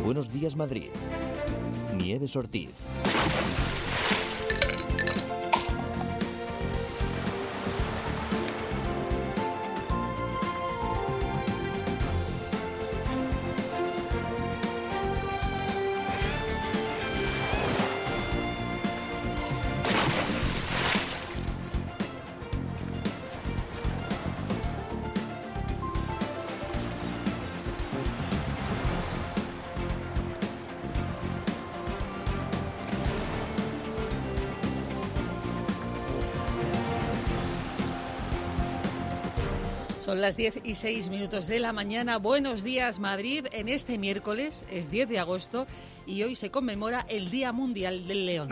Buenos Días Madrid. Nieves Ortiz. Son las 10:06 de la mañana. Buenos días, Madrid. En este miércoles, es 10 de agosto, y hoy se conmemora el Día Mundial del León.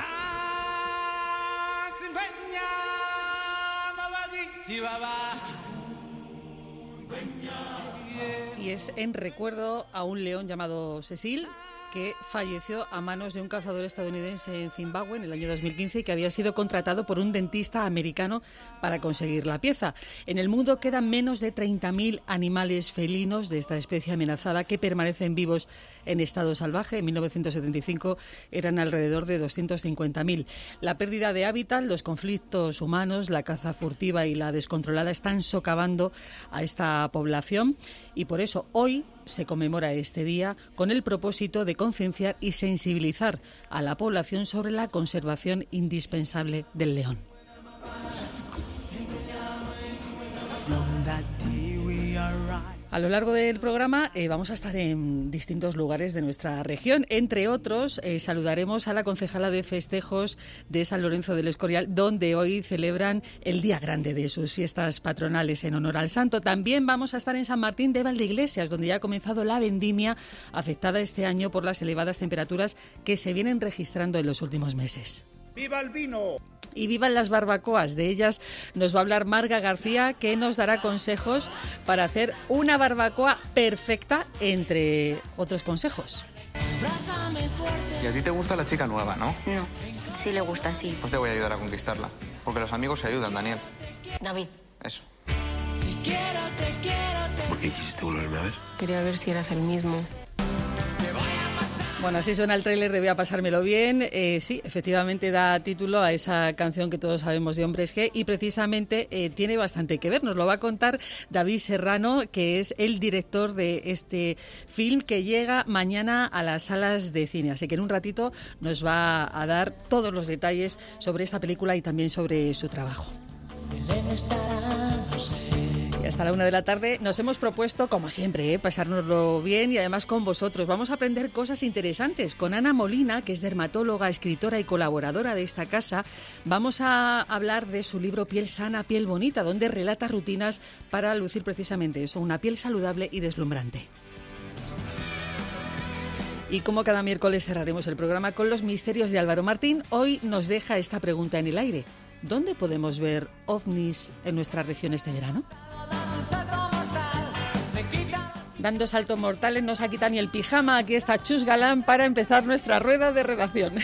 Y es en recuerdo a un león llamado Cecil, que falleció a manos de un cazador estadounidense en Zimbabue en el año 2015 y que había sido contratado por un dentista americano para conseguir la pieza. En el mundo quedan menos de 30.000 animales felinos de esta especie amenazada que permanecen vivos en estado salvaje. En 1975 eran alrededor de 250.000. La pérdida de hábitat, los conflictos humanos, la caza furtiva y la descontrolada están socavando a esta población, y por eso hoy se conmemora este día con el propósito de concienciar y sensibilizar a la población sobre la conservación indispensable del león. A lo largo del programa vamos a estar en distintos lugares de nuestra región. Entre otros, saludaremos a la concejala de festejos de San Lorenzo del Escorial, donde hoy celebran el día grande de sus fiestas patronales en honor al santo. También vamos a estar en San Martín de Valdeiglesias, donde ya ha comenzado la vendimia, afectada este año por las elevadas temperaturas que se vienen registrando en los últimos meses. ¡Viva el vino! Y vivan las barbacoas. De ellas nos va a hablar Marga García, que nos dará consejos para hacer una barbacoa perfecta, entre otros consejos. Y a ti te gusta la chica nueva, ¿no? No, sí le gusta, sí. Pues te voy a ayudar a conquistarla. Porque los amigos se ayudan, Daniel. David. Eso. ¿Por qué quisiste volverme a ver? Quería ver si eras el mismo. Bueno, así suena el tráiler de Voy a pasármelo bien. Sí, efectivamente da título a esa canción que todos sabemos de Hombres G, y precisamente tiene bastante que ver. Nos lo va a contar David Serrano, que es el director de este film, que llega mañana a las salas de cine. Así que en un ratito nos va a dar todos los detalles sobre esta película y también sobre su trabajo. Y hasta la 1 de la tarde nos hemos propuesto, como siempre, pasárnoslo bien y además con vosotros. Vamos a aprender cosas interesantes. Con Ana Molina, que es dermatóloga, escritora y colaboradora de esta casa, vamos a hablar de su libro Piel sana, piel bonita, donde relata rutinas para lucir precisamente eso, una piel saludable y deslumbrante. Y como cada miércoles cerraremos el programa con los misterios de Álvaro Martín. Hoy nos deja esta pregunta en el aire: ¿dónde podemos ver ovnis en nuestra región este verano? Dando saltos mortales, no se quita ni el pijama. Aquí está Chus Galán para empezar nuestra rueda de redacción.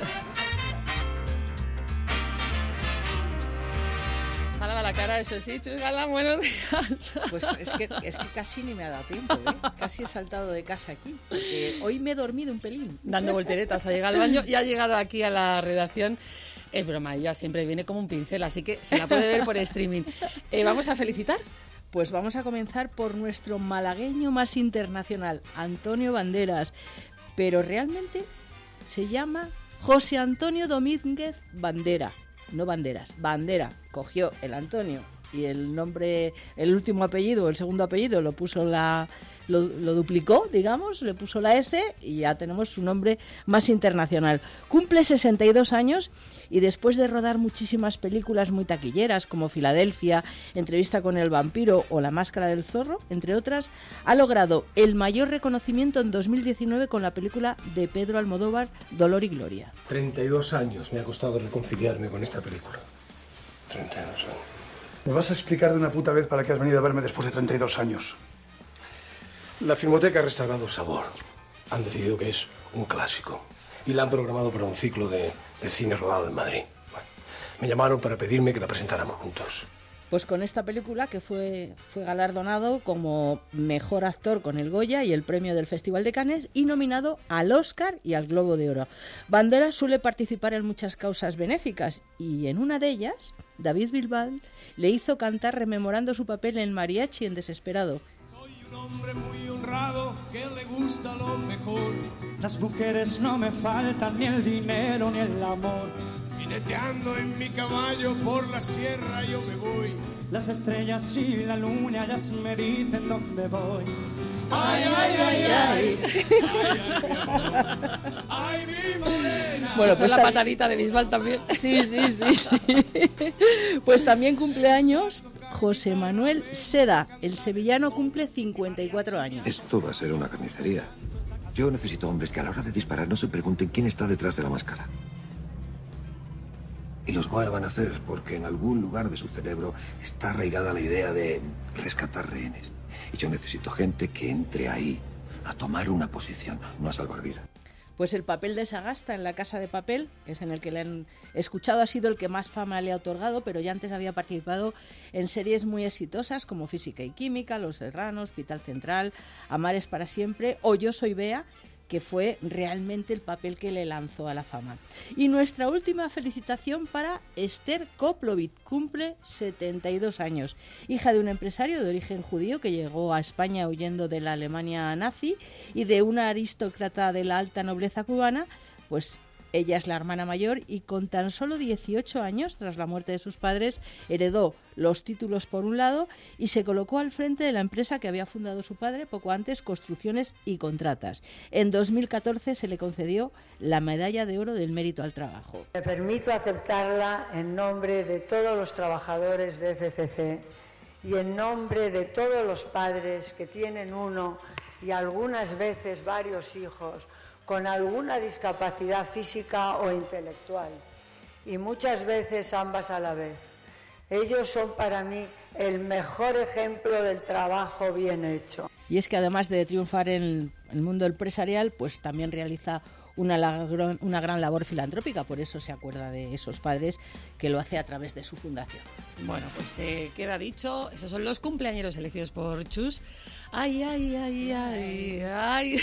Salva la cara, eso sí, Chus Galán, buenos días. Pues es que casi ni me ha dado tiempo, ¿eh? Casi he saltado de casa aquí, porque hoy me he dormido un pelín. Dando volteretas, ha llegado al baño y ha llegado aquí a la redacción. Es broma, ella siempre viene como un pincel, así que se la puede ver por streaming. ¿Vamos a felicitar? Pues vamos a comenzar por nuestro malagueño más internacional, Antonio Banderas, pero realmente se llama José Antonio Domínguez Bandera, no Banderas, Bandera. Cogió el Antonio y el nombre, el último apellido, el segundo apellido, lo puso lo duplicó, digamos, le puso la S y ya tenemos su nombre más internacional. Cumple 62 años y después de rodar muchísimas películas muy taquilleras como Filadelfia, Entrevista con el vampiro o La máscara del zorro, entre otras, ha logrado el mayor reconocimiento en 2019 con la película de Pedro Almodóvar, Dolor y Gloria. 32 años me ha costado reconciliarme con esta película. 32 años. ¿Me vas a explicar de una puta vez para qué has venido a verme después de 32 años? La Filmoteca ha restaurado Sabor. Han decidido que es un clásico. Y la han programado para un ciclo de cine rodado en Madrid. Bueno, me llamaron para pedirme que la presentáramos juntos. Pues con esta película, que fue galardonado como mejor actor con el Goya y el premio del Festival de Cannes, y nominado al Oscar y al Globo de Oro. Banderas suele participar en muchas causas benéficas, y en una de ellas, David Bisbal le hizo cantar rememorando su papel en Mariachi en Desesperado. Soy un hombre muy honrado que le gusta lo mejor. Las mujeres no me faltan, ni el dinero ni el amor. Jineteando en mi caballo por la sierra yo me voy. Las estrellas y la luna ya me dicen dónde voy. Ay, ay, ay, ay. Ay, mi morena. Bueno, pues la patadita de Bisbal también. Sí. Pues también cumpleaños José Manuel Seda, el sevillano, cumple 54 años. Esto va a ser una carnicería. Yo necesito hombres que a la hora de disparar no se pregunten quién está detrás de la máscara. Y los vuelvan a hacer porque en algún lugar de su cerebro está arraigada la idea de rescatar rehenes. Y yo necesito gente que entre ahí a tomar una posición, no a salvar vidas. Pues el papel de Sagasta en La Casa de Papel, es en el que le han escuchado, ha sido el que más fama le ha otorgado, pero ya antes había participado en series muy exitosas como Física y Química, Los Serranos, Hospital Central, Amar es para siempre o Yo soy Bea, que fue realmente el papel que le lanzó a la fama. Y nuestra última felicitación para Esther Koplovit, cumple 72 años, hija de un empresario de origen judío que llegó a España huyendo de la Alemania nazi y de una aristócrata de la alta nobleza cubana. Pues ella es la hermana mayor y con tan solo 18 años, tras la muerte de sus padres, heredó los títulos por un lado y se colocó al frente de la empresa que había fundado su padre poco antes, Construcciones y Contratas. En 2014 se le concedió la Medalla de Oro del Mérito al Trabajo. Me permito aceptarla en nombre de todos los trabajadores de FCC y en nombre de todos los padres que tienen uno y algunas veces varios hijos con alguna discapacidad física o intelectual, y muchas veces ambas a la vez. Ellos son para mí el mejor ejemplo del trabajo bien hecho. Y es que además de triunfar en el mundo empresarial, pues también realiza una gran labor filantrópica, por eso se acuerda de esos padres, que lo hace a través de su fundación. Bueno, pues queda dicho, esos son los cumpleañeros elegidos por Chus. Ay, ay, ay, ay, ay.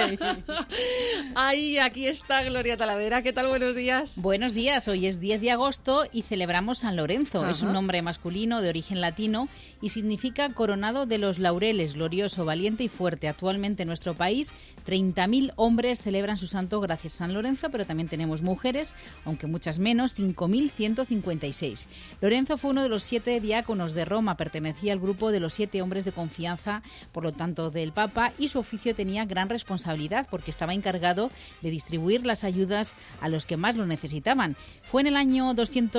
Ay, aquí está Gloria Talavera. ¿Qué tal? Buenos días. Buenos días. Hoy es 10 de agosto y celebramos San Lorenzo. Ajá. Es un nombre masculino de origen latino y significa coronado de los laureles, glorioso, valiente y fuerte. Actualmente en nuestro país 30.000 hombres celebran su santo gracias a San Lorenzo, pero también tenemos mujeres, aunque muchas menos, 5.156. Lorenzo fue uno de los 7 diáconos de Roma, pertenecía al grupo de los 7 hombres de confianza, por lo tanto, del Papa, y su oficio tenía gran responsabilidad porque estaba encargado de distribuir las ayudas a los que más lo necesitaban. Fue en el año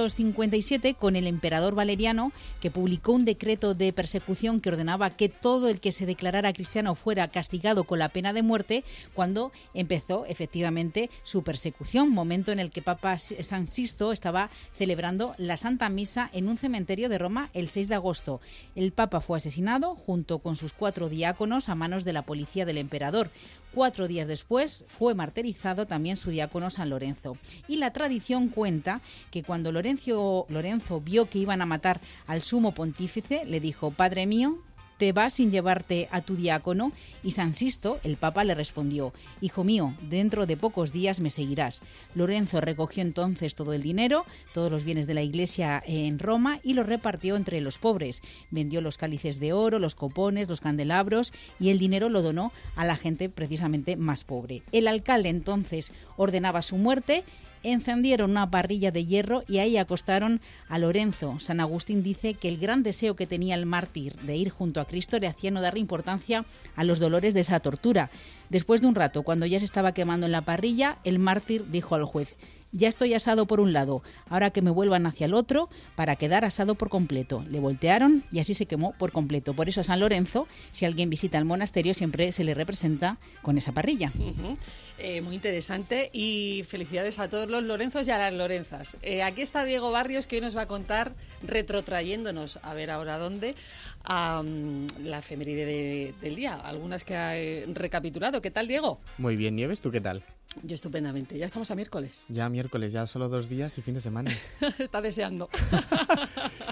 257, con el emperador Valeriano, que publicó un decreto de persecución que ordenaba que todo el que se declarara cristiano fuera castigado con la pena de muerte, cuando empezó efectivamente su persecución, momento en el que Papa San Sisto estaba celebrando la Santa Misa en un cementerio de Roma el 6 de agosto. El Papa fue asesinado junto con sus 4 diáconos a manos de la policía del emperador. 4 días después fue martirizado también su diácono San Lorenzo. Y la tradición cuenta que cuando Lorenzo vio que iban a matar al sumo pontífice, le dijo: «Padre mío, ¿te vas sin llevarte a tu diácono?». Y San Sisto, el Papa, le respondió: «Hijo mío, dentro de pocos días me seguirás». Lorenzo recogió entonces todo el dinero, todos los bienes de la Iglesia en Roma, y los repartió entre los pobres. Vendió los cálices de oro, los copones, los candelabros, y el dinero lo donó a la gente precisamente más pobre. El alcalde entonces ordenaba su muerte. Encendieron una parrilla de hierro y ahí acostaron a Lorenzo. San Agustín dice que el gran deseo que tenía el mártir de ir junto a Cristo le hacía no darle importancia a los dolores de esa tortura. Después de un rato, cuando ya se estaba quemando en la parrilla, el mártir dijo al juez: «Ya estoy asado por un lado, ahora que me vuelvan hacia el otro para quedar asado por completo». Le voltearon y así se quemó por completo. Por eso a San Lorenzo, si alguien visita el monasterio, siempre se le representa con esa parrilla. Muy interesante, y felicidades a todos los Lorenzos y a las Lorenzas. Aquí está Diego Barrios, que hoy nos va a contar, retrotrayéndonos, a ver ahora dónde, a la efeméride del día, algunas que ha recapitulado. ¿Qué tal, Diego? Muy bien, Nieves, ¿tú qué tal? Yo estupendamente. Ya estamos a miércoles. Ya miércoles, ya solo 2 días y fin de semana. Está deseando.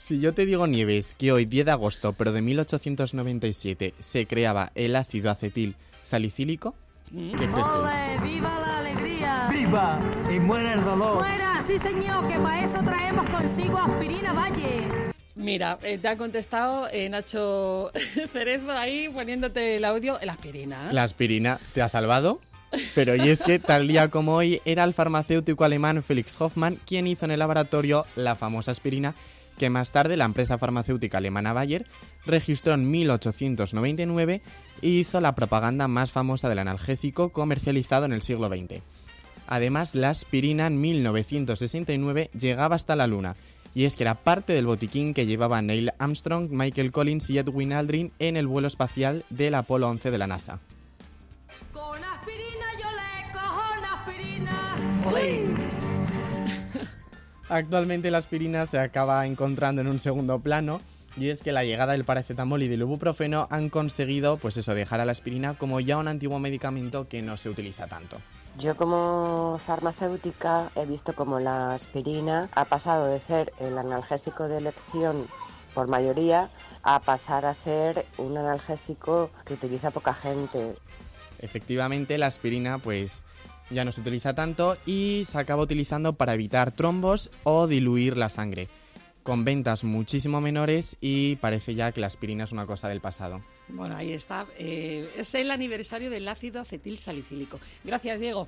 Si yo te digo, Nieves, que hoy, 10 de agosto, pero de 1897, se creaba el ácido acetil salicílico, ¿qué crees que es? ¡Viva la alegría! ¡Viva! ¡Y muera el dolor! ¡Muera! Sí, señor, que para eso traemos consigo aspirina Valle. Mira, te ha contestado Nacho Cerezo ahí poniéndote el audio, la aspirina. La aspirina te ha salvado, pero y es que tal día como hoy era el farmacéutico alemán Felix Hoffmann quien hizo en el laboratorio la famosa aspirina que más tarde la empresa farmacéutica alemana Bayer registró en 1899 y hizo la propaganda más famosa del analgésico comercializado en el siglo XX. Además, la aspirina en 1969 llegaba hasta la Luna, y es que era parte del botiquín que llevaban Neil Armstrong, Michael Collins y Edwin Aldrin en el vuelo espacial del Apolo 11 de la NASA. Con aspirina yo le cojo la aspirina. ¡Olé! Actualmente la aspirina se acaba encontrando en un segundo plano, y es que la llegada del paracetamol y del ibuprofeno han conseguido, pues eso, dejar a la aspirina como ya un antiguo medicamento que no se utiliza tanto. Yo como farmacéutica he visto como la aspirina ha pasado de ser el analgésico de elección por mayoría a pasar a ser un analgésico que utiliza poca gente. Efectivamente, la aspirina pues ya no se utiliza tanto y se acaba utilizando para evitar trombos o diluir la sangre, con ventas muchísimo menores y parece ya que la aspirina es una cosa del pasado. Bueno, ahí está. Es el aniversario del ácido acetil salicílico. Gracias, Diego.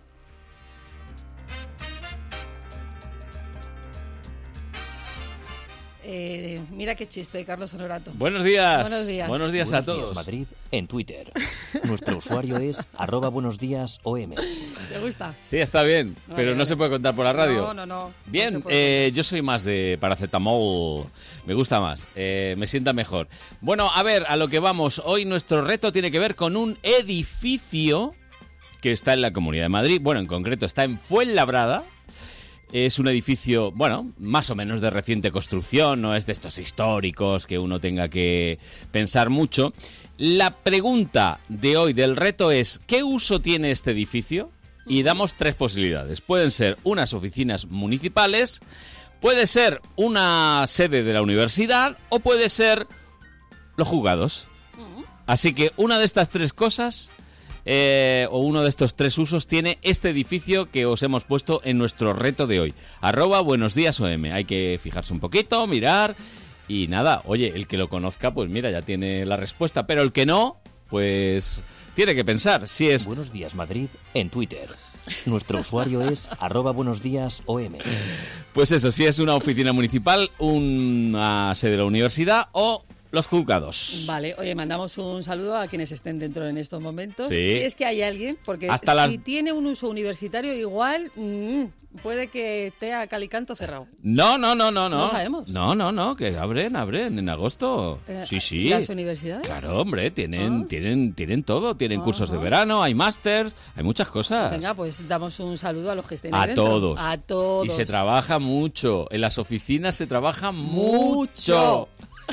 Mira qué chiste, Carlos Honorato. Buenos días. Buenos días. Buenos días a todos. Buenos Días Madrid en Twitter. Nuestro usuario es @buenosdíasOM. ¿Te gusta? Sí, está bien, pero no se puede contar por la radio. No. Bien, yo soy más de paracetamol. Me gusta más, me sienta mejor. Bueno, a ver, a lo que vamos. Hoy nuestro reto tiene que ver con un edificio que está en la Comunidad de Madrid. Bueno, en concreto está en Fuenlabrada. Es un edificio, bueno, más o menos de reciente construcción, no es de estos históricos que uno tenga que pensar mucho. La pregunta de hoy del reto es, ¿qué uso tiene este edificio? Y damos 3 posibilidades. Pueden ser unas oficinas municipales, puede ser una sede de la universidad o puede ser los juzgados. Así que una de estas 3 cosas... o uno de estos 3 usos tiene este edificio que os hemos puesto en nuestro reto de hoy. @buenosdíasOM. Hay que fijarse un poquito, mirar y nada. Oye, el que lo conozca, pues mira, ya tiene la respuesta. Pero el que no, pues tiene que pensar si es... Buenos Días Madrid en Twitter. Nuestro usuario es @buenosdíasOM. Pues eso, si es una oficina municipal, una sede de la universidad o... los juzgados. Vale, oye, mandamos un saludo a quienes estén dentro en estos momentos. Sí. Si es que hay alguien, porque si tiene un uso universitario igual, puede que esté a calicanto cerrado. No. No sabemos. No, que abren en agosto. Sí. ¿Las universidades? Claro, hombre, tienen todo. Tienen cursos de verano, hay másters, hay muchas cosas. Venga, pues damos un saludo a los que estén a dentro. Todos. A todos. Y se trabaja mucho. En las oficinas se trabaja mucho.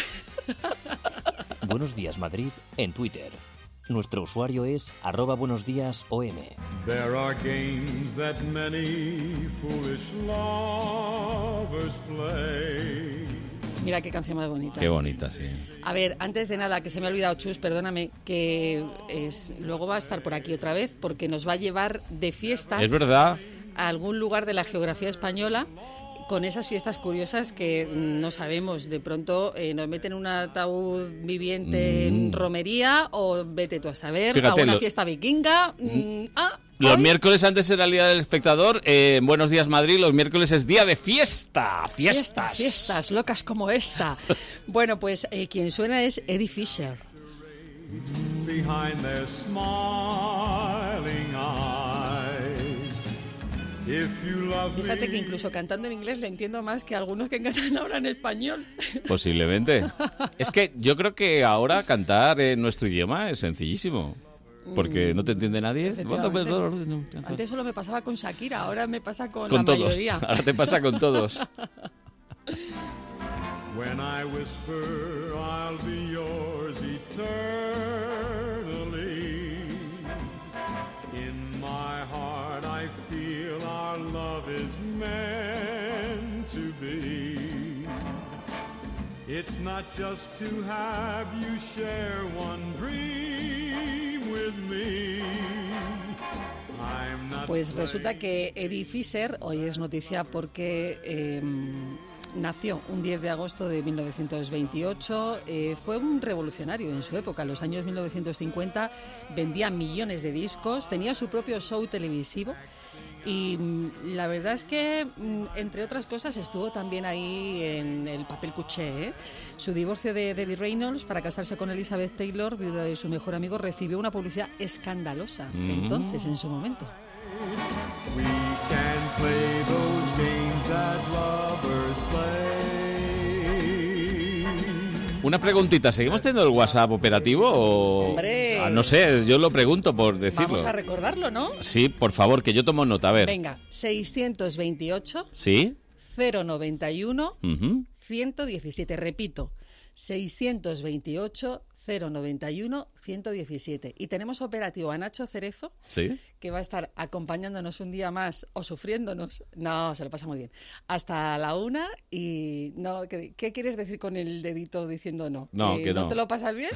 Buenos Días Madrid en Twitter. Nuestro usuario es @buenosdíasOM. There are games that many foolish lovers play. Mira qué canción más bonita. Qué bonita, sí. A ver, antes de nada, que se me ha olvidado, Chus, perdóname, que luego va a estar por aquí otra vez porque nos va a llevar de fiestas. Es verdad. A algún lugar de la geografía española. Con esas fiestas curiosas que no sabemos, de pronto nos meten un ataúd viviente en romería o vete tú a saber, fíjate, a una fiesta vikinga. Los miércoles antes era el Día del Espectador, en Buenos Días Madrid los miércoles es día de fiesta, fiestas locas como esta. Bueno, pues quien suena es Eddie Fisher. Behind their smiling eyes. Fíjate que incluso cantando en inglés le entiendo más que algunos que cantan ahora en español. Posiblemente. Es que yo creo que ahora cantar en nuestro idioma es sencillísimo. Porque no te entiende nadie. Antes solo me pasaba con Shakira, ahora me pasa con la todos. mayoría. Ahora te pasa con todos. When I whisper I'll be yours eternally. In my heart I feel our love is meant to be. It's not just to have you share one dream with me. Pues resulta que Eddie Fisher hoy es noticia porque nació un 10 de agosto de 1928, fue un revolucionario en su época, en los años 1950, vendía millones de discos, tenía su propio show televisivo. Y la verdad es que, entre otras cosas, estuvo también ahí en el papel cuché, ¿eh? Su divorcio de Debbie Reynolds para casarse con Elizabeth Taylor, viuda de su mejor amigo, recibió una publicidad escandalosa entonces, en su momento. We can play those games that lovers play. Una preguntita, ¿seguimos teniendo el WhatsApp operativo o...? ¡Hombre! No sé, yo lo pregunto por decirlo. Vamos a recordarlo, ¿no? Sí, por favor, que yo tomo nota, a ver. Venga, 628 ¿Sí? 091 117. Repito, 628 091 117. Y tenemos operativo a Nacho Cerezo, ¿Sí? que va a estar acompañándonos un día más o sufriéndonos. No, se lo pasa muy bien. Hasta la 1 y... no, ¿qué quieres decir con el dedito diciendo no? No, que no. ¿No te lo pasas bien?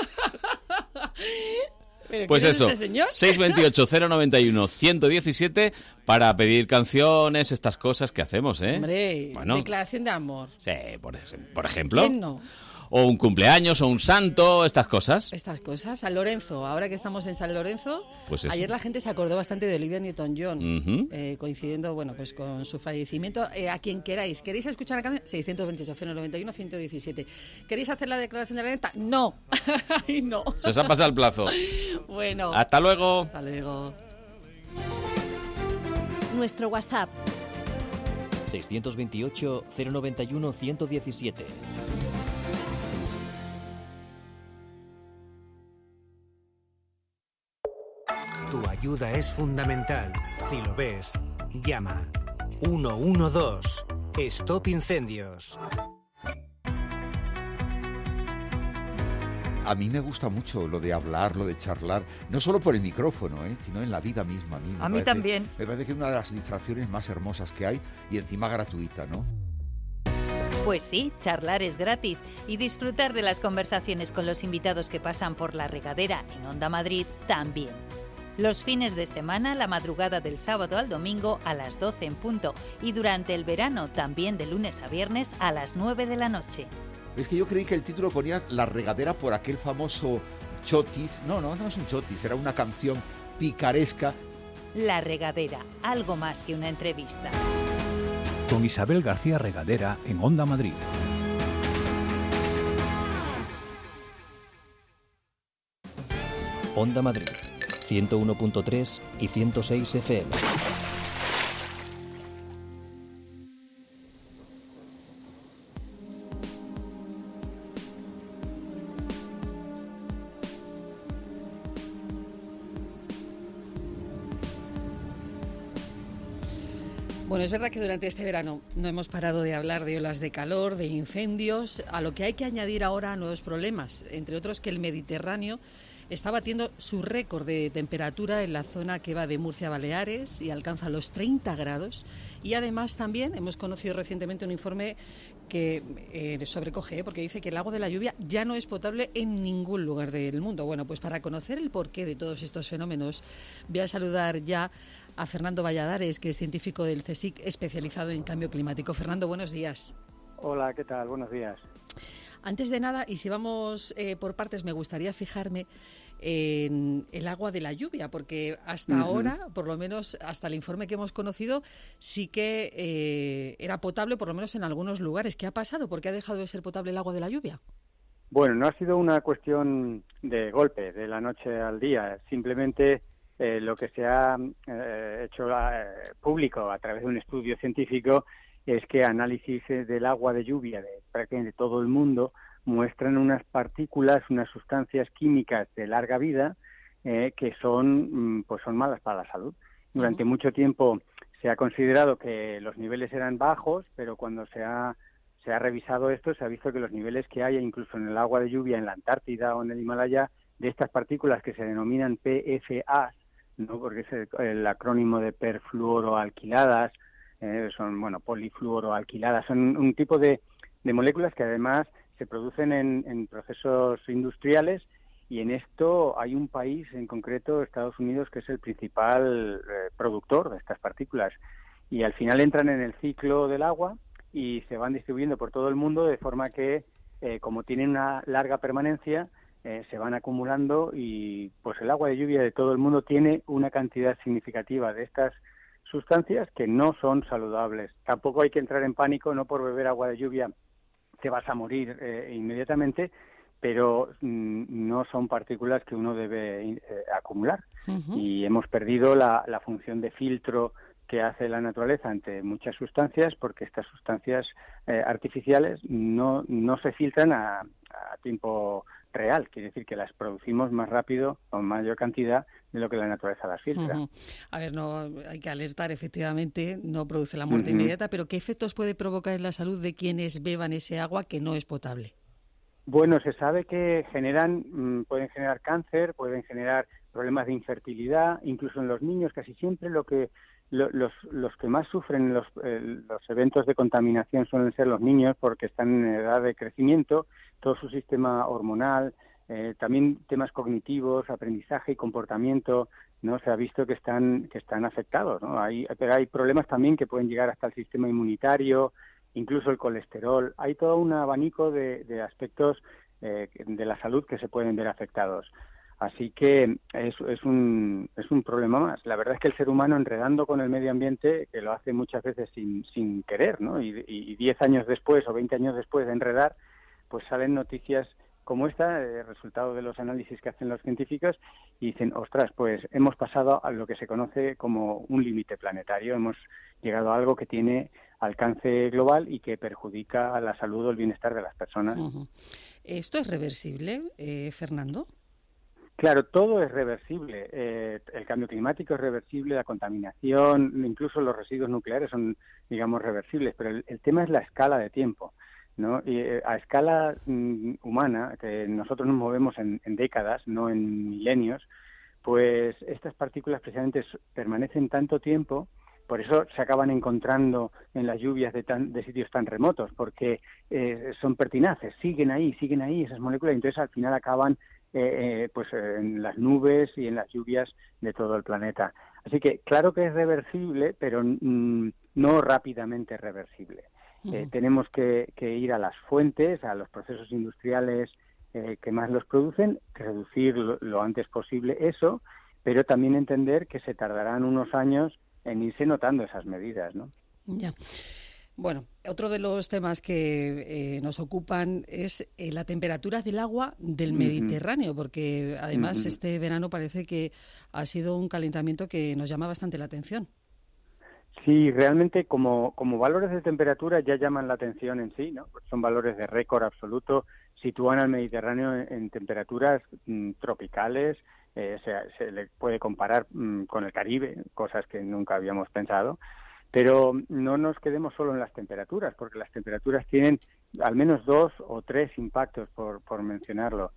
Pues eso, este señor? 628-091-117 para pedir canciones, estas cosas que hacemos, ¿eh? Hombre, bueno, declaración de amor. Sí, por ejemplo. ¿Quién no? O un cumpleaños, o un santo, estas cosas. Estas cosas. San Lorenzo, ahora que estamos en San Lorenzo, pues eso. Ayer la gente se acordó bastante de Olivia Newton-John, coincidiendo, bueno, pues con su fallecimiento. A quien queráis. ¿Queréis escuchar la canción? 628-091-117. ¿Queréis hacer la declaración de la renta? No. Ay, no. Se os ha pasado el plazo. Bueno. Hasta luego. Hasta luego. Nuestro WhatsApp. 628-091-117. Tu ayuda es fundamental. Si lo ves, llama 112. Stop Incendios. A mí me gusta mucho lo de hablar, lo de charlar, no solo por el micrófono, sino en la vida misma. A mí también. Me parece que es una de las distracciones más hermosas que hay y encima gratuita, ¿no? Pues sí, charlar es gratis y disfrutar de las conversaciones con los invitados que pasan por La Regadera en Onda Madrid también. Los fines de semana, la madrugada del sábado al domingo a las 12 en punto y durante el verano también de lunes a viernes a las 9 de la noche. Es que yo creí que el título ponía La Regadera por aquel famoso chotis. No es un chotis, era una canción picaresca. La Regadera, algo más que una entrevista. Con Isabel García Regadera en Onda Madrid. Onda Madrid, 101.3 y 106 FM. Bueno, es verdad que durante este verano no hemos parado de hablar de olas de calor, de incendios, a lo que hay que añadir ahora nuevos problemas, entre otros que el Mediterráneo está batiendo su récord de temperatura en la zona que va de Murcia a Baleares y alcanza los 30 grados. Y además también hemos conocido recientemente un informe que sobrecoge, porque dice que el agua de la lluvia ya no es potable en ningún lugar del mundo. Bueno, pues para conocer el porqué de todos estos fenómenos, voy a saludar ya a Fernando Valladares, que es científico del CSIC especializado en cambio climático. Fernando, buenos días. Hola, ¿qué tal? Buenos días. Antes de nada, y si vamos por partes, me gustaría fijarme en el agua de la lluvia, porque hasta ahora, por lo menos hasta el informe que hemos conocido, sí que era potable, por lo menos en algunos lugares. ¿Qué ha pasado? ¿Por qué ha dejado de ser potable el agua de la lluvia? Bueno, no ha sido una cuestión de golpe, de la noche al día. Simplemente lo que se ha hecho público a través de un estudio científico es que análisis del agua de lluvia de prácticamente todo el mundo muestran unas partículas, unas sustancias químicas de larga vida que son malas para la salud. Durante mucho tiempo se ha considerado que los niveles eran bajos, pero cuando se ha revisado esto, se ha visto que los niveles que hay incluso en el agua de lluvia en la Antártida o en el Himalaya, de estas partículas que se denominan PFAs, ¿no? Porque es el acrónimo de perfluoroalquiladas, son polifluoroalquiladas, son un tipo de de moléculas que además se producen en procesos industriales, y en esto hay un país en concreto, Estados Unidos, que es el principal productor de estas partículas, y al final entran en el ciclo del agua y se van distribuyendo por todo el mundo, de forma que como tienen una larga permanencia, se van acumulando, y pues el agua de lluvia de todo el mundo tiene una cantidad significativa de estas sustancias que no son saludables. Tampoco hay que entrar en pánico, no por beber agua de lluvia te vas a morir inmediatamente, pero no son partículas que uno debe acumular. Y hemos perdido la función de filtro que hace la naturaleza ante muchas sustancias, porque estas sustancias artificiales no se filtran a tiempo real, quiere decir que las producimos más rápido o en mayor cantidad de lo que la naturaleza las filtra. A ver, no hay que alertar, efectivamente, no produce la muerte inmediata, pero ¿qué efectos puede provocar en la salud de quienes beban ese agua que no es potable? Bueno, se sabe que pueden generar cáncer, pueden generar problemas de infertilidad, incluso en los niños. Casi siempre los que más sufren los eventos de contaminación suelen ser los niños, porque están en edad de crecimiento, todo su sistema hormonal, también temas cognitivos, aprendizaje y comportamiento, ¿no? Se ha visto que están afectados, ¿no? Pero hay problemas también que pueden llegar hasta el sistema inmunitario, incluso el colesterol. Hay todo un abanico de aspectos de la salud que se pueden ver afectados. Así que es un problema más. La verdad es que el ser humano, enredando con el medio ambiente, que lo hace muchas veces sin querer, ¿no? Y 10 años después o 20 años después de enredar, pues salen noticias como esta, resultado de los análisis que hacen los científicos, y dicen, ostras, pues hemos pasado a lo que se conoce como un límite planetario, hemos llegado a algo que tiene alcance global y que perjudica a la salud o el bienestar de las personas. ¿Esto es reversible, Fernando? Claro, todo es reversible. El cambio climático es reversible, la contaminación, incluso los residuos nucleares son, digamos, reversibles, pero el tema es la escala de tiempo, ¿no? Y a escala humana, que nosotros nos movemos en décadas, no en milenios, pues estas partículas precisamente permanecen tanto tiempo. Por eso se acaban encontrando en las lluvias de sitios tan remotos, porque son pertinaces, siguen ahí esas moléculas, y entonces al final acaban pues en las nubes y en las lluvias de todo el planeta. Así que claro que es reversible, pero no rápidamente reversible. Tenemos que ir a las fuentes, a los procesos industriales que más los producen, reducir lo antes posible eso, pero también entender que se tardarán unos años en irse notando esas medidas, ¿no? Ya. Bueno, otro de los temas que nos ocupan es la temperatura del agua del Mediterráneo, porque además este verano parece que ha sido un calentamiento que nos llama bastante la atención. Sí, realmente como valores de temperatura ya llaman la atención en sí, ¿no? Son valores de récord absoluto, sitúan al Mediterráneo en temperaturas tropicales. Se le puede comparar con el Caribe, cosas que nunca habíamos pensado, pero no nos quedemos solo en las temperaturas, porque las temperaturas tienen al menos 2 o 3 impactos, por mencionarlo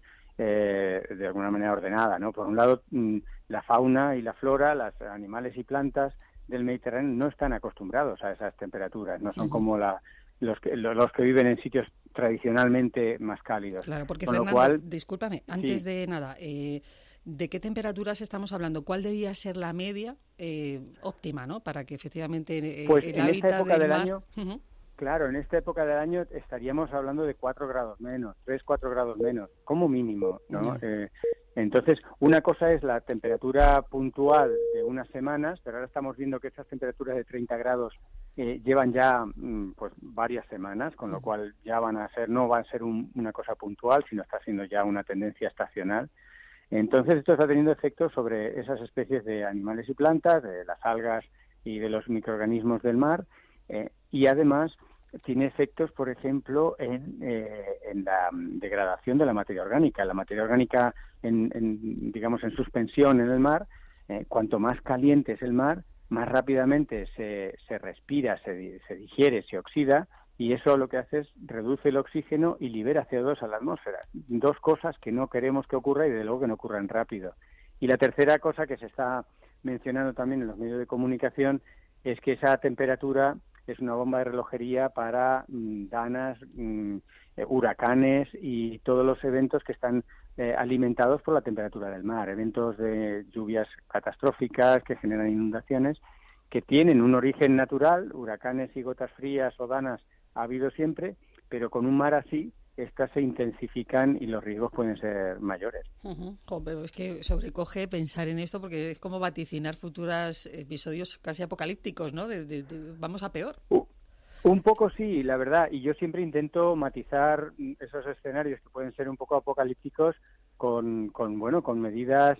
de alguna manera ordenada, ¿no? Por un lado, la fauna y la flora, los animales y plantas del Mediterráneo no están acostumbrados a esas temperaturas, no son como los que viven en sitios tradicionalmente más cálidos. Claro, porque con Fernando, lo cual, discúlpame, antes sí. de nada, ¿de qué temperaturas estamos hablando? ¿Cuál debía ser la media óptima, ¿no? Para que efectivamente pues el en hábitat esta época del mar... año, claro, en esta época del año estaríamos hablando de 4 grados menos, 3, 4 grados menos, como mínimo, ¿no? Entonces, una cosa es la temperatura puntual de unas semanas, pero ahora estamos viendo que esas temperaturas de 30 grados llevan ya pues varias semanas, con lo cual ya no va a ser una cosa puntual, sino está siendo ya una tendencia estacional. Entonces, esto está teniendo efectos sobre esas especies de animales y plantas, de las algas y de los microorganismos del mar, y además tiene efectos, por ejemplo, en la degradación de la materia orgánica. La materia orgánica, digamos, en suspensión en el mar, cuanto más caliente es el mar, más rápidamente se respira, se digiere, se oxida, y eso lo que hace es reduce el oxígeno y libera CO2 a la atmósfera. 2 cosas que no queremos que ocurra, y desde luego que no ocurran rápido. Y la tercera cosa que se está mencionando también en los medios de comunicación es que esa temperatura es una bomba de relojería para danas, huracanes y todos los eventos que están alimentados por la temperatura del mar, eventos de lluvias catastróficas que generan inundaciones, que tienen un origen natural, huracanes y gotas frías o danas ha habido siempre, pero con un mar así, estas se intensifican y los riesgos pueden ser mayores. Pero es que sobrecoge pensar en esto porque es como vaticinar futuros episodios casi apocalípticos, ¿no? Vamos a peor. Un poco sí, la verdad, y yo siempre intento matizar esos escenarios que pueden ser un poco apocalípticos con medidas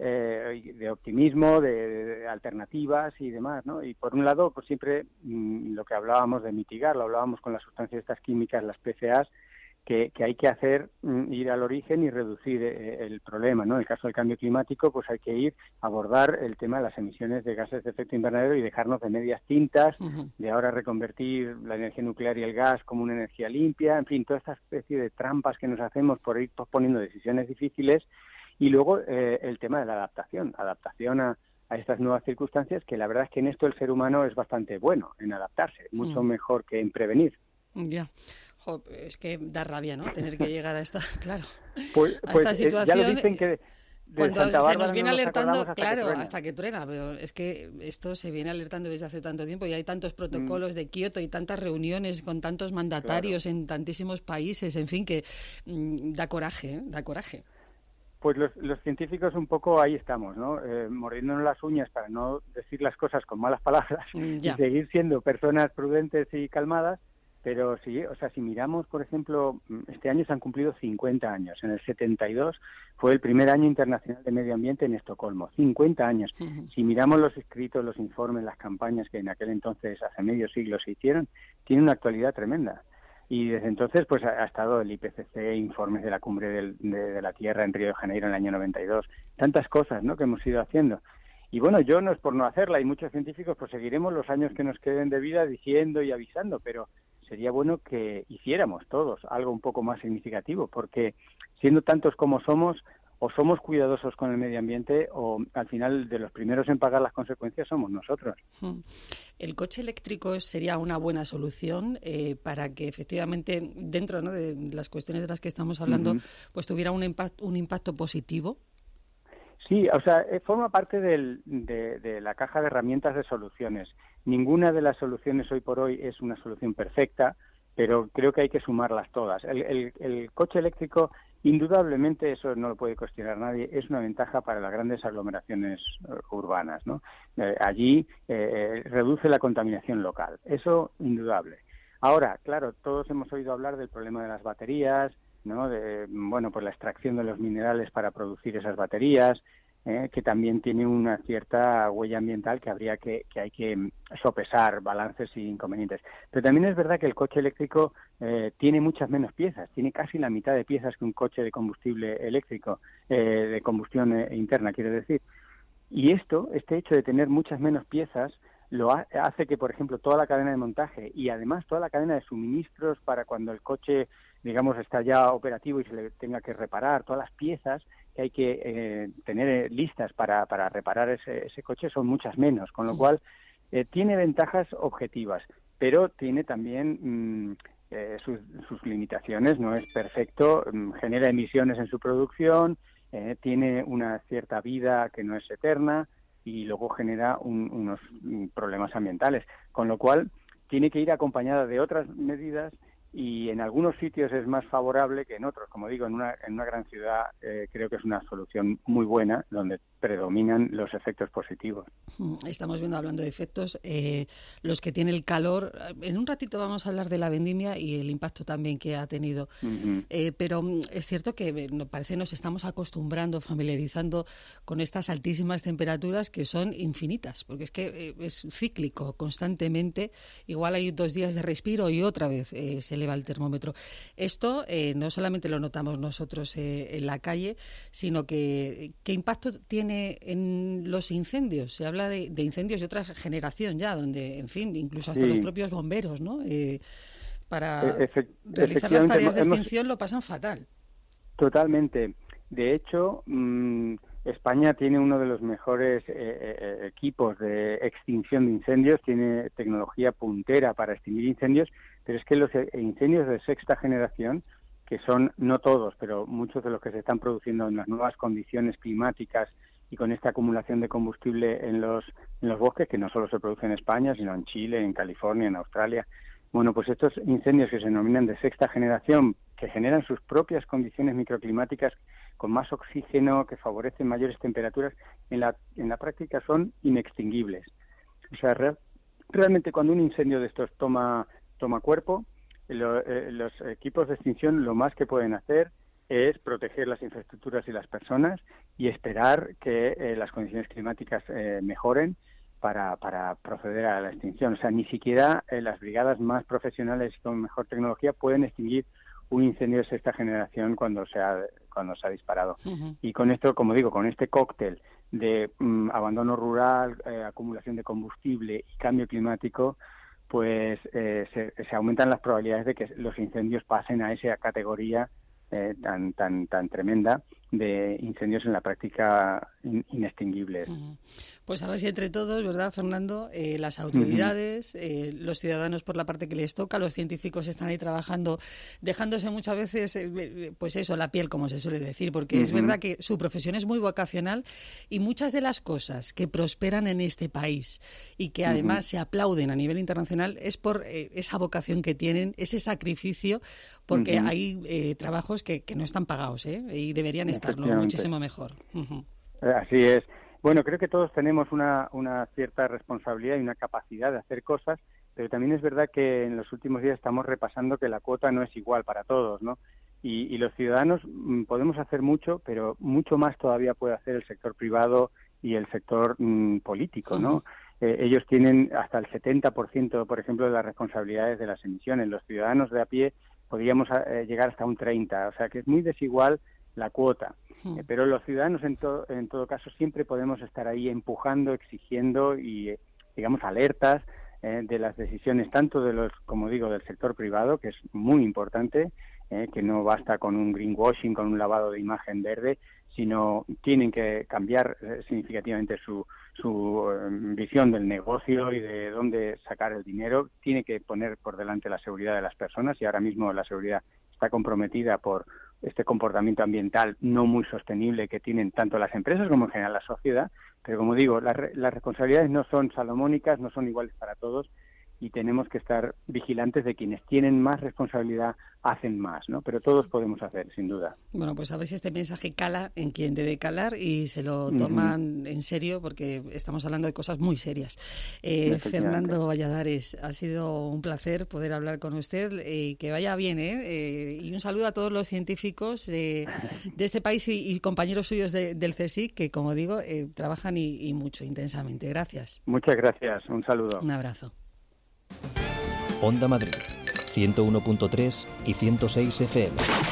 de optimismo, de alternativas y demás, ¿no? Y por un lado, pues siempre lo que hablábamos de mitigar, lo hablábamos con las sustancias estas químicas, las PFAS, que hay que hacer, ir al origen y reducir el problema, ¿no? En el caso del cambio climático, pues hay que abordar el tema de las emisiones de gases de efecto invernadero y dejarnos de medias tintas, de ahora reconvertir la energía nuclear y el gas como una energía limpia, en fin, toda esta especie de trampas que nos hacemos por ir posponiendo decisiones difíciles. Y luego el tema de la adaptación a estas nuevas circunstancias, que la verdad es que en esto el ser humano es bastante bueno en adaptarse, mucho mejor que en prevenir. Ya. Es que da rabia, ¿no? Tener que llegar a esta, claro, a esta situación. Ya lo dicen que cuando Santa se Bárbara nos viene no alertando, claro, hasta que truena, pero es que esto se viene alertando desde hace tanto tiempo y hay tantos protocolos de Kioto y tantas reuniones con tantos mandatarios en tantísimos países, en fin, que da coraje, da coraje. Pues los científicos un poco ahí estamos, ¿no? Mordiéndonos las uñas para no decir las cosas con malas palabras y seguir siendo personas prudentes y calmadas. Pero sí, o sea, si miramos, por ejemplo, este año se han cumplido 50 años. En el 72 fue el primer año internacional de medio ambiente en Estocolmo. 50 años. Si miramos los escritos, los informes, las campañas que en aquel entonces, hace medio siglo, se hicieron, tiene una actualidad tremenda. Y desde entonces, pues ha estado el IPCC, informes de la Cumbre de la Tierra en Río de Janeiro en el año 92. Tantas cosas, ¿no?, que hemos ido haciendo. Y bueno, yo no es por no hacerla, y muchos científicos pues seguiremos los años que nos queden de vida diciendo y avisando, pero sería bueno que hiciéramos todos algo un poco más significativo, porque siendo tantos como somos, o somos cuidadosos con el medio ambiente o al final de los primeros en pagar las consecuencias somos nosotros. El coche eléctrico sería una buena solución para que efectivamente dentro, ¿no?, de las cuestiones de las que estamos hablando, pues tuviera un impacto positivo. Sí, o sea, forma parte de la caja de herramientas de soluciones. Ninguna de las soluciones hoy por hoy es una solución perfecta, pero creo que hay que sumarlas todas. El coche eléctrico, indudablemente, eso no lo puede cuestionar nadie, es una ventaja para las grandes aglomeraciones urbanas, ¿no? Allí reduce la contaminación local, eso indudable. Ahora, claro, todos hemos oído hablar del problema de las baterías, ¿no? Pues la extracción de los minerales para producir esas baterías, que también tiene una cierta huella ambiental que hay que sopesar, balances y inconvenientes. Pero también es verdad que el coche eléctrico tiene muchas menos piezas, tiene casi la mitad de piezas que un coche de combustible eléctrico, de combustión interna, quiero decir. Y este hecho de tener muchas menos piezas hace que, por ejemplo, toda la cadena de montaje y además toda la cadena de suministros para cuando el coche, digamos, está ya operativo y se le tenga que reparar, todas las piezas que hay que tener listas para reparar ese coche son muchas menos, con lo cual tiene ventajas objetivas, pero tiene también sus limitaciones, no es perfecto, genera emisiones en su producción, tiene una cierta vida que no es eterna y luego genera unos problemas ambientales, con lo cual tiene que ir acompañada de otras medidas y en algunos sitios es más favorable que en otros. Como digo, en una gran ciudad creo que es una solución muy buena donde predominan los efectos positivos. Estamos viendo, hablando de efectos, los que tiene el calor. En un ratito vamos a hablar de la vendimia y el impacto también que ha tenido. Pero es cierto que parece nos estamos acostumbrando, familiarizando con estas altísimas temperaturas que son infinitas, porque es que es cíclico constantemente. Igual hay 2 días de respiro y otra vez se eleva el termómetro. Esto no solamente lo notamos nosotros en la calle, sino que ¿qué impacto tiene en los incendios? Se habla de incendios de otra generación ya, donde, en fin, incluso hasta los propios bomberos, ¿no? Para realizar las tareas de extinción lo pasan fatal. Totalmente. De hecho, España tiene uno de los mejores equipos de extinción de incendios, tiene tecnología puntera para extinguir incendios, pero es que los incendios de sexta generación, que son, no todos, pero muchos de los que se están produciendo en las nuevas condiciones climáticas y con esta acumulación de combustible en los bosques, que no solo se produce en España, sino en Chile, en California, en Australia. Bueno, pues estos incendios que se denominan de sexta generación, que generan sus propias condiciones microclimáticas con más oxígeno, que favorecen mayores temperaturas, en la práctica son inextinguibles. O sea, realmente cuando un incendio de estos toma cuerpo, los equipos de extinción lo más que pueden hacer es proteger las infraestructuras y las personas y esperar que las condiciones climáticas mejoren para proceder a la extinción. O sea, ni siquiera las brigadas más profesionales y con mejor tecnología pueden extinguir un incendio de sexta generación cuando se ha disparado. Uh-huh. Y con esto, como digo, con este cóctel de abandono rural, acumulación de combustible y cambio climático, pues se aumentan las probabilidades de que los incendios pasen a esa categoría tan tremenda de incendios en la práctica inextinguibles. Uh-huh. Pues a ver si entre todos, ¿verdad, Fernando? Las autoridades, los ciudadanos por la parte que les toca, los científicos están ahí trabajando, dejándose muchas veces, pues eso, la piel, como se suele decir, porque es verdad que su profesión es muy vocacional y muchas de las cosas que prosperan en este país y que además se aplauden a nivel internacional es por esa vocación que tienen, ese sacrificio, porque hay trabajos que no están pagados, y deberían estarlo muchísimo mejor. Así es. Bueno, creo que todos tenemos una cierta responsabilidad y una capacidad de hacer cosas, pero también es verdad que en los últimos días estamos repasando que la cuota no es igual para todos, ¿no? Y los ciudadanos podemos hacer mucho, pero mucho más todavía puede hacer el sector privado y el sector político, ¿no? Ellos tienen hasta el 70%, por ejemplo, de las responsabilidades de las emisiones. Los ciudadanos de a pie podríamos llegar hasta un 30%, o sea que es muy desigual la cuota. Pero los ciudadanos en todo caso siempre podemos estar ahí empujando, exigiendo y, digamos, alertas de las decisiones tanto como digo, del sector privado, que es muy importante, que no basta con un greenwashing, con un lavado de imagen verde, sino tienen que cambiar significativamente su visión del negocio y de dónde sacar el dinero. Tiene que poner por delante la seguridad de las personas y ahora mismo la seguridad está comprometida por este comportamiento ambiental no muy sostenible que tienen tanto las empresas como en general la sociedad. Pero como digo, las responsabilidades no son salomónicas, no son iguales para todos y tenemos que estar vigilantes de quienes tienen más responsabilidad hacen más, ¿no? Pero todos podemos hacer, sin duda. Bueno, pues a ver si este mensaje cala en quien debe calar y se lo toman en serio, porque estamos hablando de cosas muy serias. Fernando Valladares, ha sido un placer poder hablar con usted y que vaya bien, y un saludo a todos los científicos de este país y compañeros suyos del CSIC que, como digo, trabajan y mucho, intensamente. Gracias. Muchas gracias. Un saludo. Un abrazo. Onda Madrid, 101.3 y 106 FM.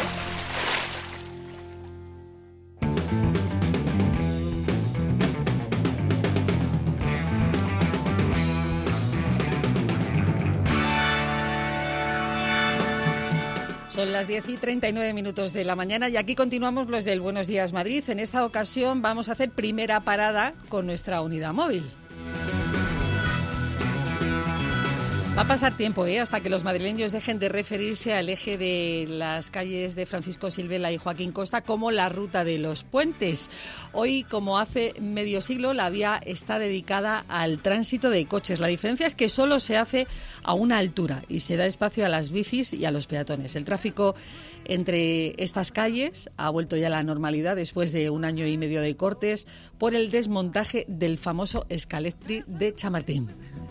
Son las 10:39 de la mañana y aquí continuamos los del Buenos Días Madrid. En esta ocasión vamos a hacer primera parada con nuestra unidad móvil. Va a pasar tiempo hasta que los madrileños dejen de referirse al eje de las calles de Francisco Silvela y Joaquín Costa como la ruta de los puentes. Hoy, como hace medio siglo, la vía está dedicada al tránsito de coches. La diferencia es que solo se hace a una altura y se da espacio a las bicis y a los peatones. El tráfico entre estas calles ha vuelto ya a la normalidad después de 1 año y medio de cortes por el desmontaje del famoso Escaletri de Chamartín.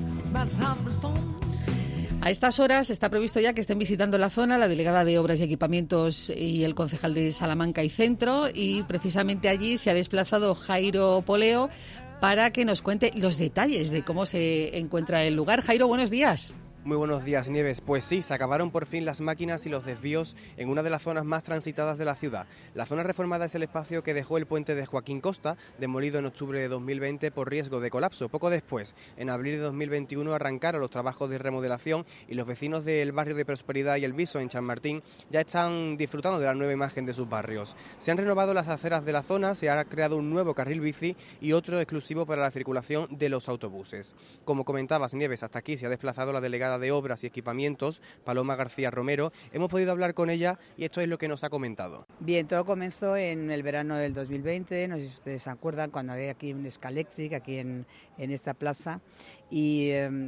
A estas horas está previsto ya que estén visitando la zona la delegada de Obras y Equipamientos y el concejal de Salamanca y Centro, y precisamente allí se ha desplazado Jairo Poleo para que nos cuente los detalles de cómo se encuentra el lugar. Jairo, buenos días. Muy buenos días, Nieves. Pues sí, se acabaron por fin las máquinas y los desvíos en una de las zonas más transitadas de la ciudad. La zona reformada es el espacio que dejó el puente de Joaquín Costa, demolido en octubre de 2020 por riesgo de colapso. Poco después, en abril de 2021, arrancaron los trabajos de remodelación y los vecinos del barrio de Prosperidad y El Viso, en Chamartín, ya están disfrutando de la nueva imagen de sus barrios. Se han renovado las aceras de la zona, se ha creado un nuevo carril bici y otro exclusivo para la circulación de los autobuses. Como comentabas, Nieves, hasta aquí se ha desplazado la delegada de Obras y Equipamientos, Paloma García Romero. Hemos podido hablar con ella y esto es lo que nos ha comentado. Bien, todo comenzó en el verano del 2020, no sé si ustedes se acuerdan, cuando había aquí un Scalectric, aquí en esta plaza, y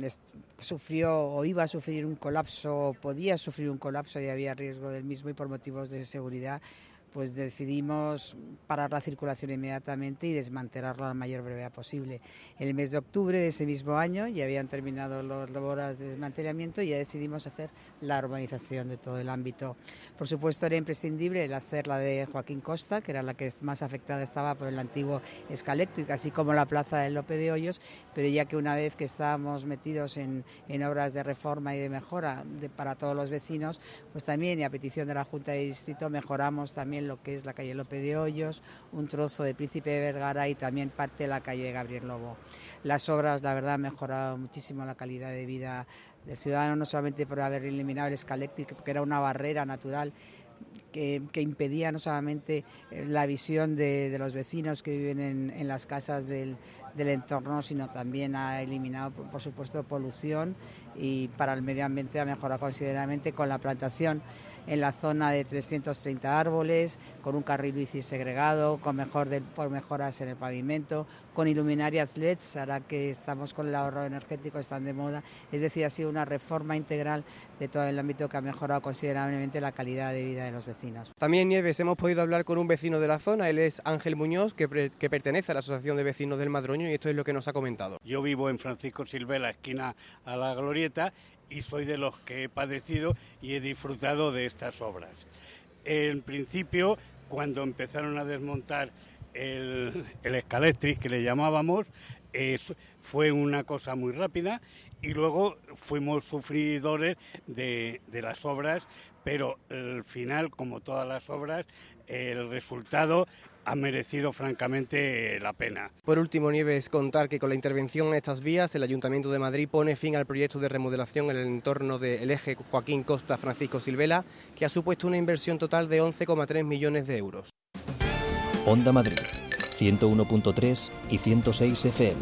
sufrió o iba a sufrir un colapso, podía sufrir un colapso y había riesgo del mismo, y por motivos de seguridad pues decidimos parar la circulación inmediatamente y desmantelarla a la mayor brevedad posible. En el mes de octubre de ese mismo año ya habían terminado las labores de desmantelamiento y ya decidimos hacer la urbanización de todo el ámbito. Por supuesto era imprescindible el hacer la de Joaquín Costa, que era la que más afectada estaba por el antiguo Scalectric, así como la plaza de Lope de Hoyos, pero ya que una vez que estábamos metidos en obras de reforma y de mejora para todos los vecinos, pues también, y a petición de la Junta de Distrito, mejoramos también lo que es la calle Lope de Hoyos, un trozo de Príncipe de Vergara y también parte de la calle Gabriel Lobo. Las obras, la verdad, han mejorado muchísimo la calidad de vida del ciudadano, no solamente por haber eliminado el Scalectric, que era una barrera natural que impedía no solamente la visión de los vecinos que viven en las casas del entorno, sino también ha eliminado, por supuesto, polución, y para el medio ambiente ha mejorado considerablemente con la plantación en la zona de 330 árboles, con un carril bici segregado, por mejoras en el pavimento, con iluminarias LEDs, ahora que estamos con el ahorro energético, están de moda. Es decir, ha sido una reforma integral de todo el ámbito que ha mejorado considerablemente la calidad de vida de los vecinos. También, Nieves, hemos podido hablar con un vecino de la zona, él es Ángel Muñoz, que pertenece a la Asociación de Vecinos del Madroño, y esto es lo que nos ha comentado. Yo vivo en Francisco Silvela, esquina a la Glorieta, y soy de los que he padecido y he disfrutado de estas obras. En principio, cuando empezaron a desmontar el Scalectric, que le llamábamos, fue una cosa muy rápida, y luego fuimos sufridores de las obras, pero al final, como todas las obras, el resultado ha merecido francamente la pena. Por último, Nieves, contar que con la intervención en estas vías el Ayuntamiento de Madrid pone fin al proyecto de remodelación en el entorno del eje Joaquín Costa-Francisco Silvela, que ha supuesto una inversión total de 11,3 millones de euros. Onda Madrid, 101.3 y 106 FM.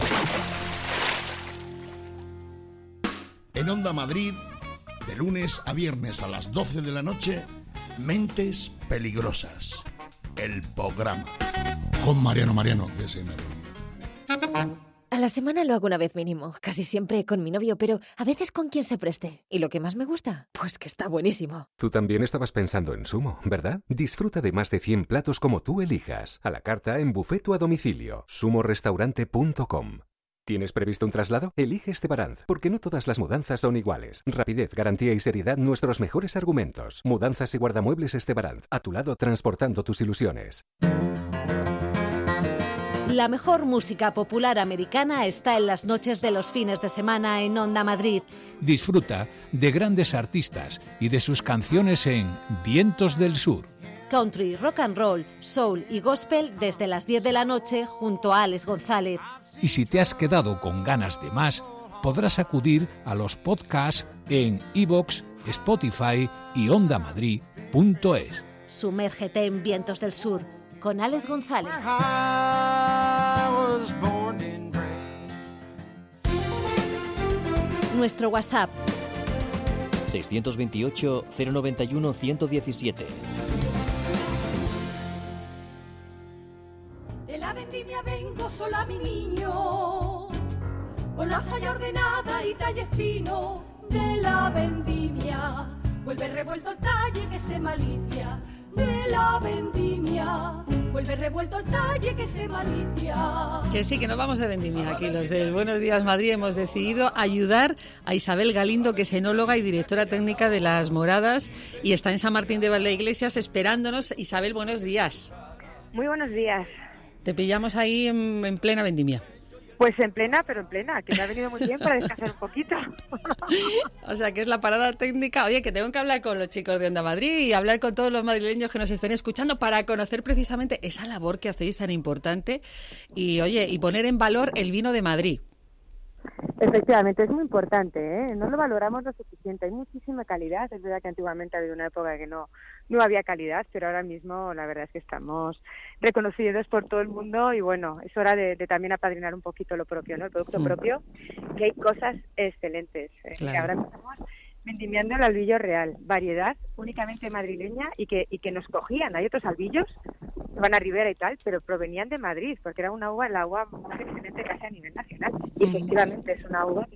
En Onda Madrid, de lunes a viernes a las 12 de la noche, Mentes Peligrosas. El programa con Mariano, que se me olvida. A la semana lo hago una vez mínimo, casi siempre con mi novio, pero a veces con quien se preste. ¿Y lo que más me gusta? Pues que está buenísimo. Tú también estabas pensando en Sumo, ¿verdad? Disfruta de más de 100 platos como tú elijas, a la carta, en buffet o a domicilio. sumorestaurante.com. ¿Tienes previsto un traslado? Elige Estebaranz, porque no todas las mudanzas son iguales. Rapidez, garantía y seriedad, nuestros mejores argumentos. Mudanzas y guardamuebles Estebaranz, a tu lado transportando tus ilusiones. La mejor música popular americana está en las noches de los fines de semana en Onda Madrid. Disfruta de grandes artistas y de sus canciones en Vientos del Sur. Country, rock and roll, soul y gospel desde las 10 de la noche junto a Alex González. Y si te has quedado con ganas de más, podrás acudir a los podcasts en iVoox, Spotify y ondamadrid.es. Sumérgete en Vientos del Sur con Alex González. Nuestro WhatsApp 628 091 117. De la vendimia vengo sola, mi niño, con la saya ordenada y talle fino. De la vendimia vuelve revuelto el talle que se malicia. De la vendimia vuelve revuelto el talle que se malicia. Que sí, que nos vamos de vendimia. Aquí los del Buenos Días Madrid hemos decidido ayudar a Isabel Galindo, que es enóloga y directora técnica de Las Moradas, y está en San Martín de Valdeiglesias esperándonos. Isabel, buenos días. Muy buenos días. Te pillamos ahí en plena vendimia. Pues en plena, que me ha venido muy bien para descansar un poquito. O sea, que es la parada técnica. Oye, que tengo que hablar con los chicos de Onda Madrid y hablar con todos los madrileños que nos estén escuchando para conocer precisamente esa labor que hacéis tan importante y, oye, y poner en valor el vino de Madrid. Efectivamente, es muy importante, ¿eh? No lo valoramos lo suficiente. Hay muchísima calidad. Es verdad que antiguamente había una época que no había calidad, pero ahora mismo la verdad es que estamos reconocidos por todo el mundo y bueno, es hora de también apadrinar un poquito lo propio, ¿no? El producto propio, que hay cosas excelentes. Claro. Que ahora estamos vendimiando el albillo real, variedad únicamente madrileña y que nos cogían. Hay otros albillos que van a Ribera y tal, pero provenían de Madrid, porque era una uva, la uva más excelente casi a nivel nacional. Y efectivamente es una uva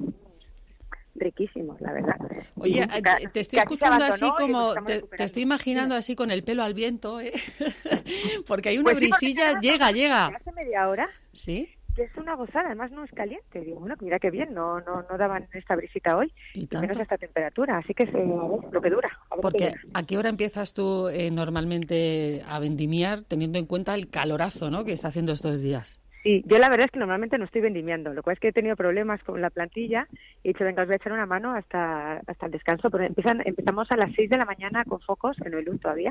riquísimos, la verdad. Oye, te estoy escuchando así como, te estoy imaginando así con el pelo al viento, ¿eh? Porque hay una brisilla, llega. Hace media hora. ¿Sí? Que es una gozada, además no es caliente. Digo, bueno, mira qué bien, no daban esta brisita hoy, y menos a esta temperatura, así que es lo que dura. Porque ¿a qué hora empiezas tú normalmente a vendimiar, teniendo en cuenta el calorazo, ¿no?, que está haciendo estos días? Sí, yo la verdad es que normalmente no estoy vendimiando, lo cual es que he tenido problemas con la plantilla y he dicho, venga, os voy a echar una mano hasta el descanso, pero empezamos a las 6 de la mañana con focos, que no hay luz todavía,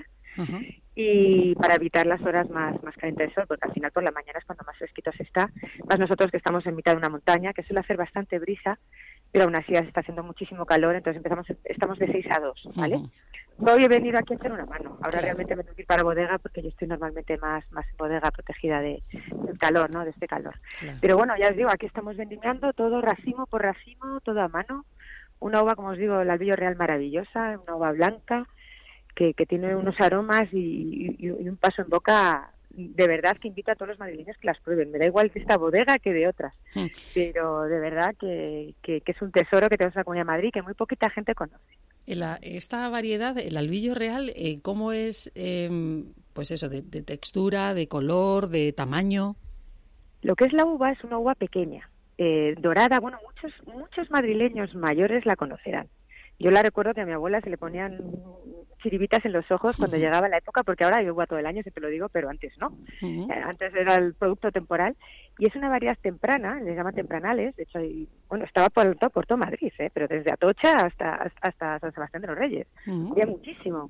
y para evitar las horas más calientes del sol, porque al final por la mañana es cuando más fresquito se está, más nosotros que estamos en mitad de una montaña, que suele hacer bastante brisa, pero aún así ya se está haciendo muchísimo calor, entonces estamos de 6 a 2, ¿vale? No he venido aquí a echar una mano. Ahora realmente me tengo que ir para bodega porque yo estoy normalmente más en bodega protegida del calor, ¿no? De este calor. Claro. Pero bueno, ya os digo, aquí estamos vendimiando todo racimo por racimo, todo a mano. Una uva, como os digo, el albillo real maravillosa, una uva blanca que tiene unos aromas y un paso en boca de verdad que invito a todos los madrileños que las prueben. Me da igual que esta bodega que de otras, pero de verdad que es un tesoro que tenemos en la Comunidad de Madrid que muy poquita gente conoce. Esta variedad, el albillo real, ¿cómo es, pues eso, de textura, de color, de tamaño? Lo que es la uva es una uva pequeña, dorada. Bueno, muchos madrileños mayores la conocerán. Yo la recuerdo que a mi abuela se le ponían chiribitas en los ojos cuando llegaba la época, porque ahora hay uva todo el año, siempre lo digo, pero antes no. Antes era el producto temporal. Y es una variedad temprana, les llaman tempranales. De hecho, estaba por todo Madrid, pero desde Atocha hasta San Sebastián de los Reyes. Había muchísimo.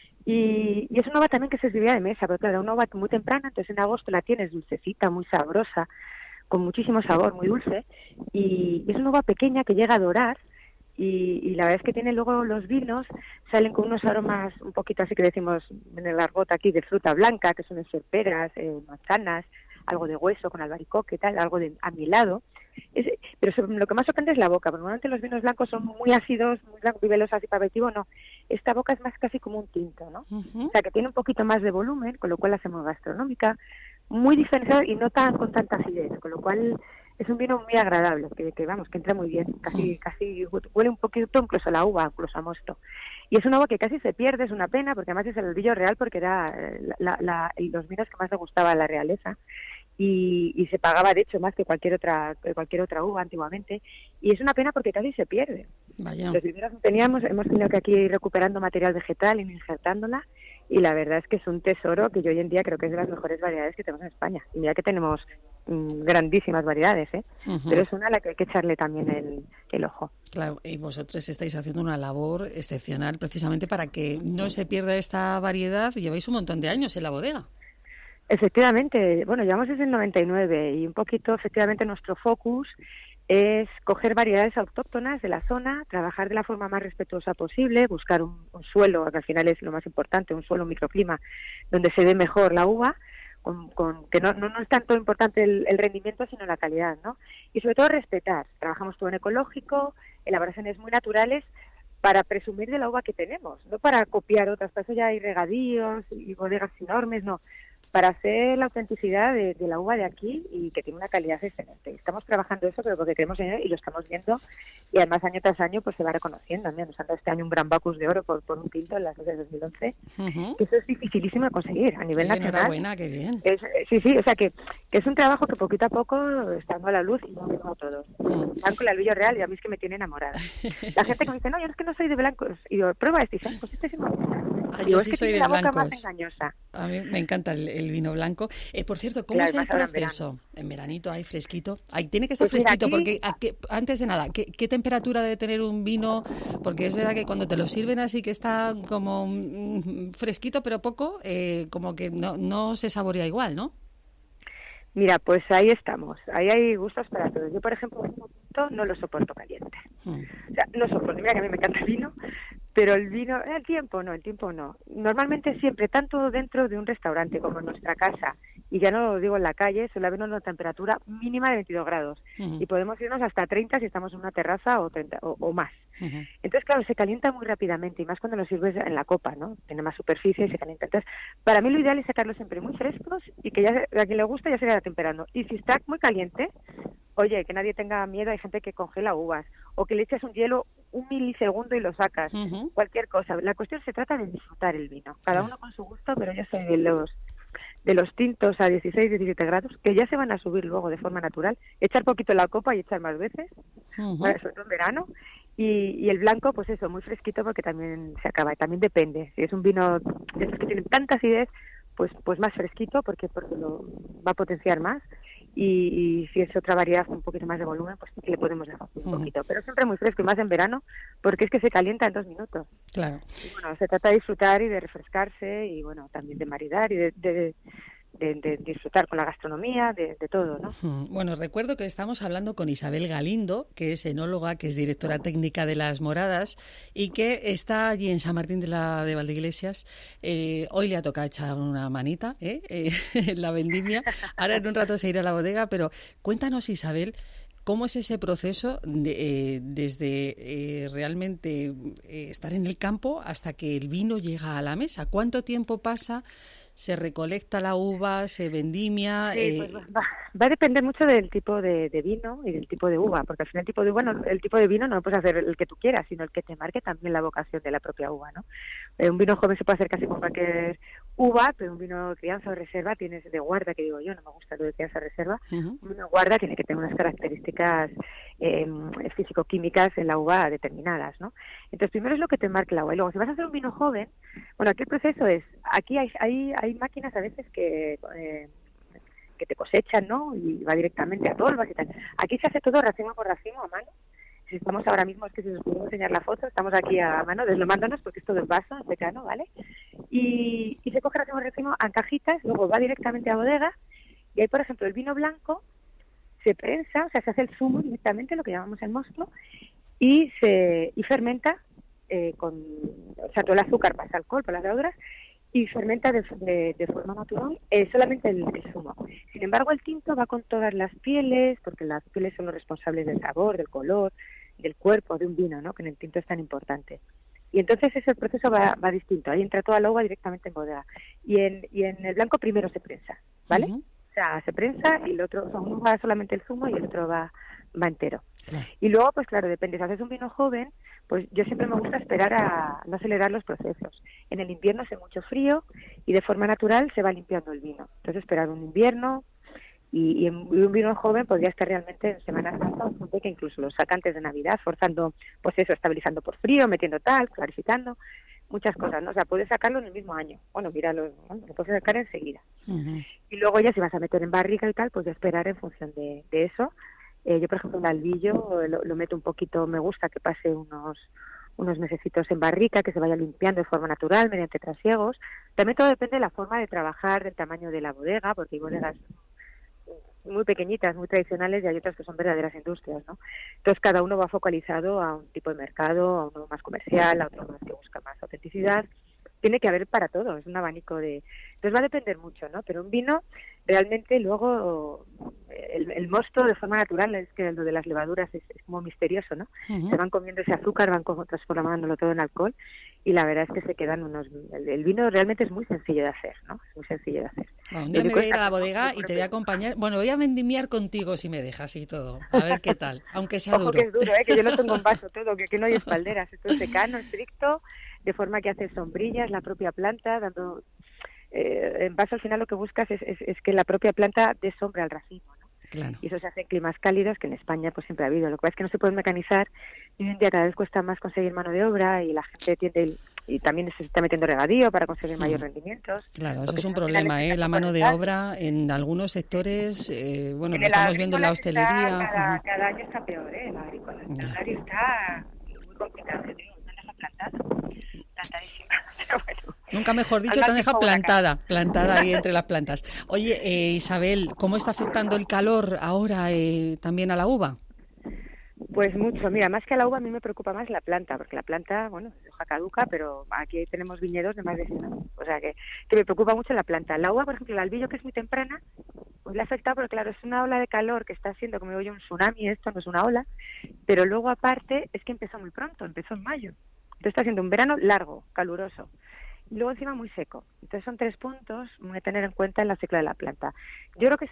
Y es una uva también que se servía de mesa, porque claro, una uva muy temprana, entonces en agosto la tienes dulcecita, muy sabrosa, con muchísimo sabor, muy dulce. Y es una uva pequeña que llega a dorar. Y la verdad es que tiene luego los vinos, salen con unos aromas un poquito así que decimos en el argot aquí de fruta blanca, que son peras, manzanas, algo de hueso con albaricoque, tal, algo de amilado. Pero lo que más sorprende es la boca, porque normalmente los vinos blancos son muy ácidos, muy blanco-vivelos, así para aperitivo, no. Esta boca es más casi como un tinto, ¿no? O sea, que tiene un poquito más de volumen, con lo cual la hacemos gastronómica, muy diferenciado y no con tanta acidez, con lo cual es un vino muy agradable, que entra muy bien, casi huele un poquito incluso a la uva, incluso a mosto. Y es una uva que casi se pierde, es una pena, porque además es el albillo real, porque era los vinos que más le gustaba a la realeza. Y se pagaba de hecho más que cualquier otra uva antiguamente, y es una pena porque casi se pierde. Vaya. Los viveros hemos tenido que aquí ir recuperando material vegetal y injertándola, y la verdad es que es un tesoro que yo hoy en día creo que es de las mejores variedades que tenemos en España. Y mira que tenemos grandísimas variedades, pero es una a la que hay que echarle también el ojo. Claro, y vosotros estáis haciendo una labor excepcional precisamente para que no se pierda esta variedad. Lleváis un montón de años en la bodega. Efectivamente, bueno, llevamos desde el 99 y un poquito, efectivamente, nuestro focus es coger variedades autóctonas de la zona, trabajar de la forma más respetuosa posible, buscar un suelo, que al final es lo más importante, un suelo, un microclima, donde se dé mejor la uva, que no es tanto importante el rendimiento, sino la calidad, ¿no? Y sobre todo respetar. Trabajamos todo en ecológico, elaboraciones muy naturales, para presumir de la uva que tenemos, no para copiar otras. Para eso ya hay regadíos y bodegas enormes, no. Para hacer la autenticidad de la uva de aquí y que tiene una calidad excelente. Estamos trabajando eso, pero porque queremos y lo estamos viendo, y además año tras año pues se va reconociendo. Mira, nos han dado este año un gran Bacus de oro por un tinto en las de 2011, que eso es dificilísimo de conseguir a nivel nacional. Enhorabuena, qué bien. Sí, o sea que es un trabajo que poquito a poco está dando a la luz y no a todos. Van con el albillo real y a mí es que me tiene enamorada. La gente que me dice, no, yo es que no soy de blancos, y yo, prueba este, y dice, pues este sí me gusta. Yo es sí que soy tiene de la boca más blancos. engañosa. A mí me encanta el vino blanco. Por cierto, ¿cómo Claro, es el más ahora en proceso? En veranito hay fresquito. Tiene que estar Pues mira, fresquito, aquí- porque antes de nada, ¿qué temperatura debe tener un vino? Porque es verdad que cuando te lo sirven así que está como fresquito pero poco, como que no se saborea igual, ¿no? Mira, pues ahí estamos. Ahí hay gustos para todos. Yo, por ejemplo, un poquito no lo soporto caliente. O sea, no soporto. Mira que a mí me encanta el vino, pero el tiempo no. Normalmente siempre, tanto dentro de un restaurante como en nuestra casa, y ya no lo digo en la calle, suele haber una temperatura mínima de 22 grados. Y podemos irnos hasta 30 si estamos en una terraza o 30 o más. Entonces, claro, se calienta muy rápidamente, y más cuando lo sirves en la copa, ¿no? Tiene más superficie y se calienta. Entonces, para mí lo ideal es sacarlos siempre muy frescos y que ya a quien le gusta ya se vaya temperando. Y si está muy caliente, oye, que nadie tenga miedo, hay gente que congela uvas, o que le echas un hielo un milisegundo y lo sacas, cualquier cosa. La cuestión se trata de disfrutar el vino, cada uno con su gusto, pero yo soy de los tintos a 16, 17 grados, que ya se van a subir luego de forma natural, echar poquito en la copa y echar más veces, bueno, sobre todo en verano, y el blanco, pues eso, muy fresquito porque también se acaba, y también depende, si es un vino de esos que tienen tanta acidez, pues más fresquito porque lo va a potenciar más, y si es otra variedad con un poquito más de volumen, pues sí que le podemos dejar un poquito, pero siempre muy fresco y más en verano porque es que se calienta en 2 minutos. Claro. Y bueno, se trata de disfrutar y de refrescarse y bueno, también de maridar y de disfrutar con la gastronomía, de todo, ¿no? Bueno, recuerdo que estamos hablando con Isabel Galindo, que es enóloga, que es directora técnica de Las Moradas y que está allí en San Martín de Valdeiglesias. Hoy le ha tocado echar una manita en la vendimia. Ahora en un rato se irá a la bodega, pero cuéntanos, Isabel, ¿cómo es ese proceso desde realmente estar en el campo hasta que el vino llega a la mesa? ¿Cuánto tiempo pasa? ¿Se recolecta la uva? ¿Se vendimia? Sí, pues va a depender mucho del tipo de vino y del tipo de uva, porque al final el tipo de vino no lo puedes hacer el que tú quieras, sino el que te marque también la vocación de la propia uva, ¿no? Un vino joven se puede hacer casi con cualquier uva, pero un vino de crianza o reserva tienes de guarda, que digo yo, no me gusta lo de crianza o reserva. Un vino guarda tiene que tener unas características físico-químicas en la uva determinadas, ¿no? Entonces primero es lo que te marque la uva, y luego si vas a hacer un vino joven, bueno, aquí el proceso es, aquí hay máquinas a veces que te cosechan, ¿no? Y va directamente a tolvas y tal. Aquí se hace todo racimo por racimo a mano. Si estamos ahora mismo, es que si os puedo enseñar la foto, estamos aquí a mano deslomándonos porque es todo en vaso, en secano, ¿vale? Y se coge racimo por racimo a cajitas, luego va directamente a bodega y ahí, por ejemplo, el vino blanco se prensa, o sea, se hace el zumo directamente, lo que llamamos el mosto, y fermenta o sea, todo el azúcar pasa alcohol por las levaduras y fermenta de forma natural solamente el zumo. Sin embargo, el tinto va con todas las pieles, porque las pieles son los responsables del sabor, del color, del cuerpo de un vino, ¿no? Que en el tinto es tan importante. Y entonces ese proceso va distinto. Ahí entra toda la uva directamente en bodega. Y en el blanco primero se prensa, ¿vale? O sea, se prensa y el otro, o sea, uno va solamente el zumo y el otro va entero. Y luego, pues claro, depende. Si haces un vino joven, pues yo siempre me gusta esperar a no acelerar los procesos. En el invierno hace mucho frío y de forma natural se va limpiando el vino. Entonces esperar un invierno y un vino joven podría estar realmente en Semana Santa, que incluso lo saca antes de Navidad, forzando, pues eso, estabilizando por frío, metiendo tal, clarificando, muchas cosas, ¿no? O sea, puedes sacarlo en el mismo año. Bueno, míralo, ¿no? Lo puedes sacar enseguida. Y luego ya si vas a meter en barrica y tal, pues ya esperar en función de eso. Yo, por ejemplo, el albillo lo meto un poquito, me gusta que pase unos mesecitos en barrica, que se vaya limpiando de forma natural mediante trasiegos. También todo depende de la forma de trabajar, del tamaño de la bodega, porque hay bodegas muy pequeñitas, muy tradicionales, y hay otras que son verdaderas industrias, ¿no? Entonces cada uno va focalizado a un tipo de mercado, a uno más comercial, a otro más que busca más autenticidad. Tiene que haber para todo, es un abanico de... Entonces va a depender mucho, ¿no? Pero un vino, realmente luego el mosto de forma natural, es que lo de las levaduras es como misterioso, ¿no? Se van comiendo ese azúcar, van transformándolo todo en alcohol y la verdad es que se quedan el vino realmente es muy sencillo de hacer, ¿no? Es muy sencillo de hacer. Bueno, un día me voy a ir a la bodega y te voy a acompañar. Bueno, voy a vendimiar contigo si me dejas y todo. A ver qué tal, aunque sea Ojo duro. Que es duro, que yo lo tengo en vaso todo, que no hay espalderas. Esto es secano, estricto, de forma que hace sombrillas la propia planta, dando... en vaso al final lo que buscas es que la propia planta dé sombra al racimo, ¿no? Claro. Y eso se hace en climas cálidos, que en España pues siempre ha habido. Lo que pasa es que no se puede mecanizar y hoy en día cada vez cuesta más conseguir mano de obra y la gente tiende y también se está metiendo regadío para conseguir mayores rendimientos. Claro, eso Porque es un si no, al problema, final la mano de obra en algunos sectores, bueno, lo estamos viendo en la hostelería. Cada año está peor, el agrícola. El horario está muy complicado, no deja plantadísima. Pero bueno, nunca mejor dicho, te han dejado plantada ahí entre las plantas. Oye, Isabel, ¿cómo está afectando el calor ahora también a la uva? Pues mucho. Mira, más que a la uva a mí me preocupa más la planta, porque la planta, bueno, es hoja caduca, pero aquí tenemos viñedos de más de 100 años. O sea que me preocupa mucho la planta. La uva, por ejemplo, el albillo, que es muy temprana, pues le ha afectado porque, claro, es una ola de calor que está haciendo, como digo yo, un tsunami. Esto no es una ola, pero luego aparte es que empezó muy pronto, empezó en mayo. Entonces está haciendo un verano largo, caluroso. Y luego encima muy seco. Entonces son 3 puntos muy a tener en cuenta en la ciclo de la planta. Yo creo que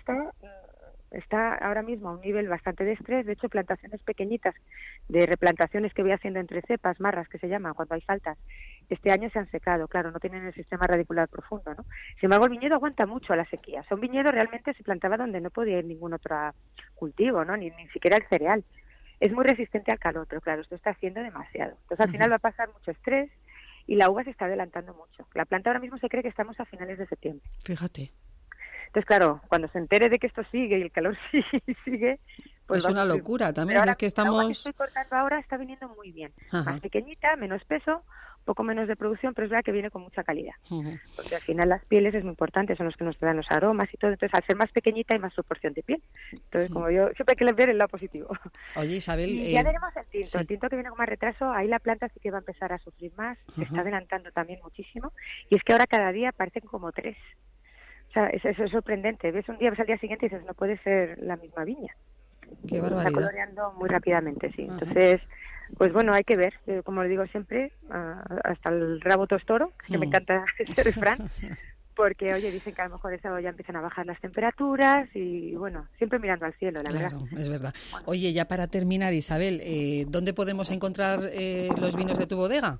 está ahora mismo a un nivel bastante de estrés. De hecho, plantaciones pequeñitas de replantaciones que voy haciendo entre cepas, marras que se llaman, cuando hay faltas, este año se han secado. Claro, no tienen el sistema radicular profundo, ¿no? Sin embargo, el viñedo aguanta mucho a la sequía. O sea, un viñedo realmente se plantaba donde no podía ir ningún otro cultivo, ¿no? Ni siquiera el cereal. Es muy resistente al calor, pero claro, esto está haciendo demasiado. Entonces, al final va a pasar mucho estrés y la uva se está adelantando mucho. La planta ahora mismo se cree que estamos a finales de septiembre. Fíjate. Entonces, claro, cuando se entere de que esto sigue y el calor sigue, pues es una locura también. Ahora, es que la uva que estamos... estoy cortando ahora está viniendo muy bien. Ajá. Más pequeñita, menos peso, poco menos de producción, pero es verdad que viene con mucha calidad. Porque al final las pieles es muy importante, son los que nos dan los aromas y todo. Entonces, al ser más pequeñita hay más proporción de piel. Entonces, como yo siempre hay que ver el lado positivo. Oye, Isabel... Y ya veremos el tinto. Sí. El tinto que viene con más retraso, ahí la planta sí que va a empezar a sufrir más. Se está adelantando también muchísimo. Y es que ahora cada día parecen como 3. O sea, eso es sorprendente. Ves un día, ves al día siguiente y dices, no puede ser la misma viña. Qué barbaridad. Está coloreando muy rápidamente, sí. Entonces, pues bueno, hay que ver. Como le digo siempre, hasta el rabo tostoro, que me encanta este refrán, porque, oye, dicen que a lo mejor esa ya empiezan a bajar las temperaturas y, bueno, siempre mirando al cielo, la verdad. Es verdad. Oye, ya para terminar, Isabel, ¿dónde podemos encontrar los vinos de tu bodega?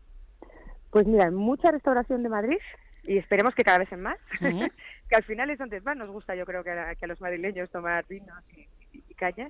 Pues mira, en mucha restauración de Madrid, y esperemos que cada vez en más, que al final es donde más nos gusta, yo creo, que a los madrileños tomar vinos y cañas.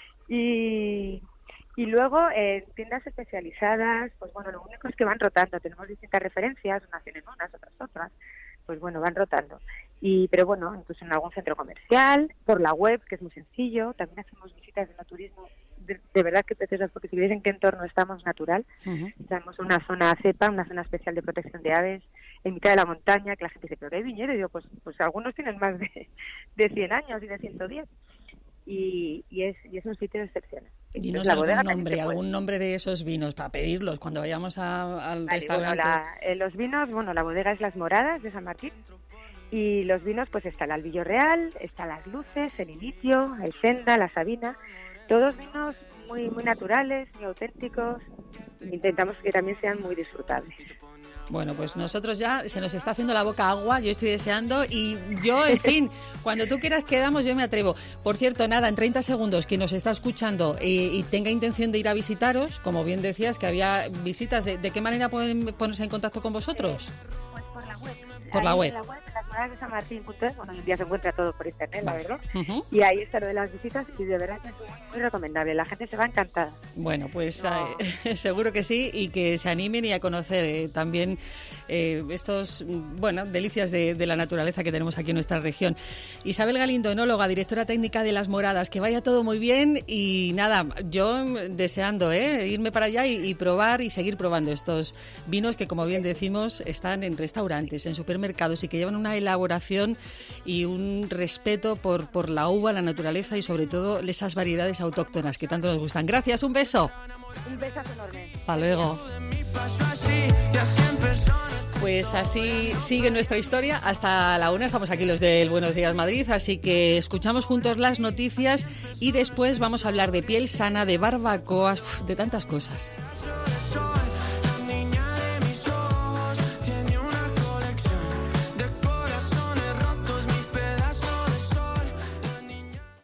Y luego en tiendas especializadas, pues bueno, lo único es que van rotando, tenemos distintas referencias, unas tienen unas, otras, pues bueno, van rotando. Pero bueno, incluso en algún centro comercial, por la web, que es muy sencillo, también hacemos visitas de naturismo, de verdad que preciosas, porque si veis en qué entorno estamos natural, estamos en una zona cepa, una zona especial de protección de aves, en mitad de la montaña, que la gente dice, pero hay viñedo, y digo, pues algunos tienen más de 100 años y de 110. Y es un sitio excepcional. Dinos algún nombre de esos vinos para pedirlos cuando vayamos al restaurante. Bueno, los vinos, bueno, la bodega es Las Moradas de San Martín, y los vinos, pues está el Albillo Real, está Las Luces, el Inicio, el Senda, la Sabina, todos vinos muy, muy naturales, muy auténticos, intentamos que también sean muy disfrutables. Bueno, pues nosotros ya se nos está haciendo la boca agua, yo estoy deseando y yo, en fin, cuando tú quieras quedamos, yo me atrevo. Por cierto, nada, en 30 segundos, quien nos está escuchando y tenga intención de ir a visitaros, como bien decías, que había visitas, ¿de qué manera pueden ponerse en contacto con vosotros? Pues por la web. Por la web. Las Moradas de San Martín.es, bueno, hoy en día se encuentra todo por internet, la verdad. Y ahí está lo de las visitas y de verdad que es muy recomendable. La gente se va encantada. Bueno, pues seguro que sí, y que se animen y a conocer también estos, bueno, delicias de la naturaleza que tenemos aquí en nuestra región. Isabel Galindo, enóloga, directora técnica de Las Moradas, que vaya todo muy bien y nada, yo deseando irme para allá y probar y seguir probando estos vinos que, como bien decimos, están en restaurantes, en supermercados y que llevan una elaboración y un respeto por la uva, la naturaleza y sobre todo esas variedades autóctonas que tanto nos gustan. Gracias, un beso. Un besazo enorme. Hasta luego. Pues así sigue nuestra historia hasta la 1. Estamos aquí los del Buenos Días Madrid, así que escuchamos juntos las noticias y después vamos a hablar de piel sana, de barbacoas, de tantas cosas.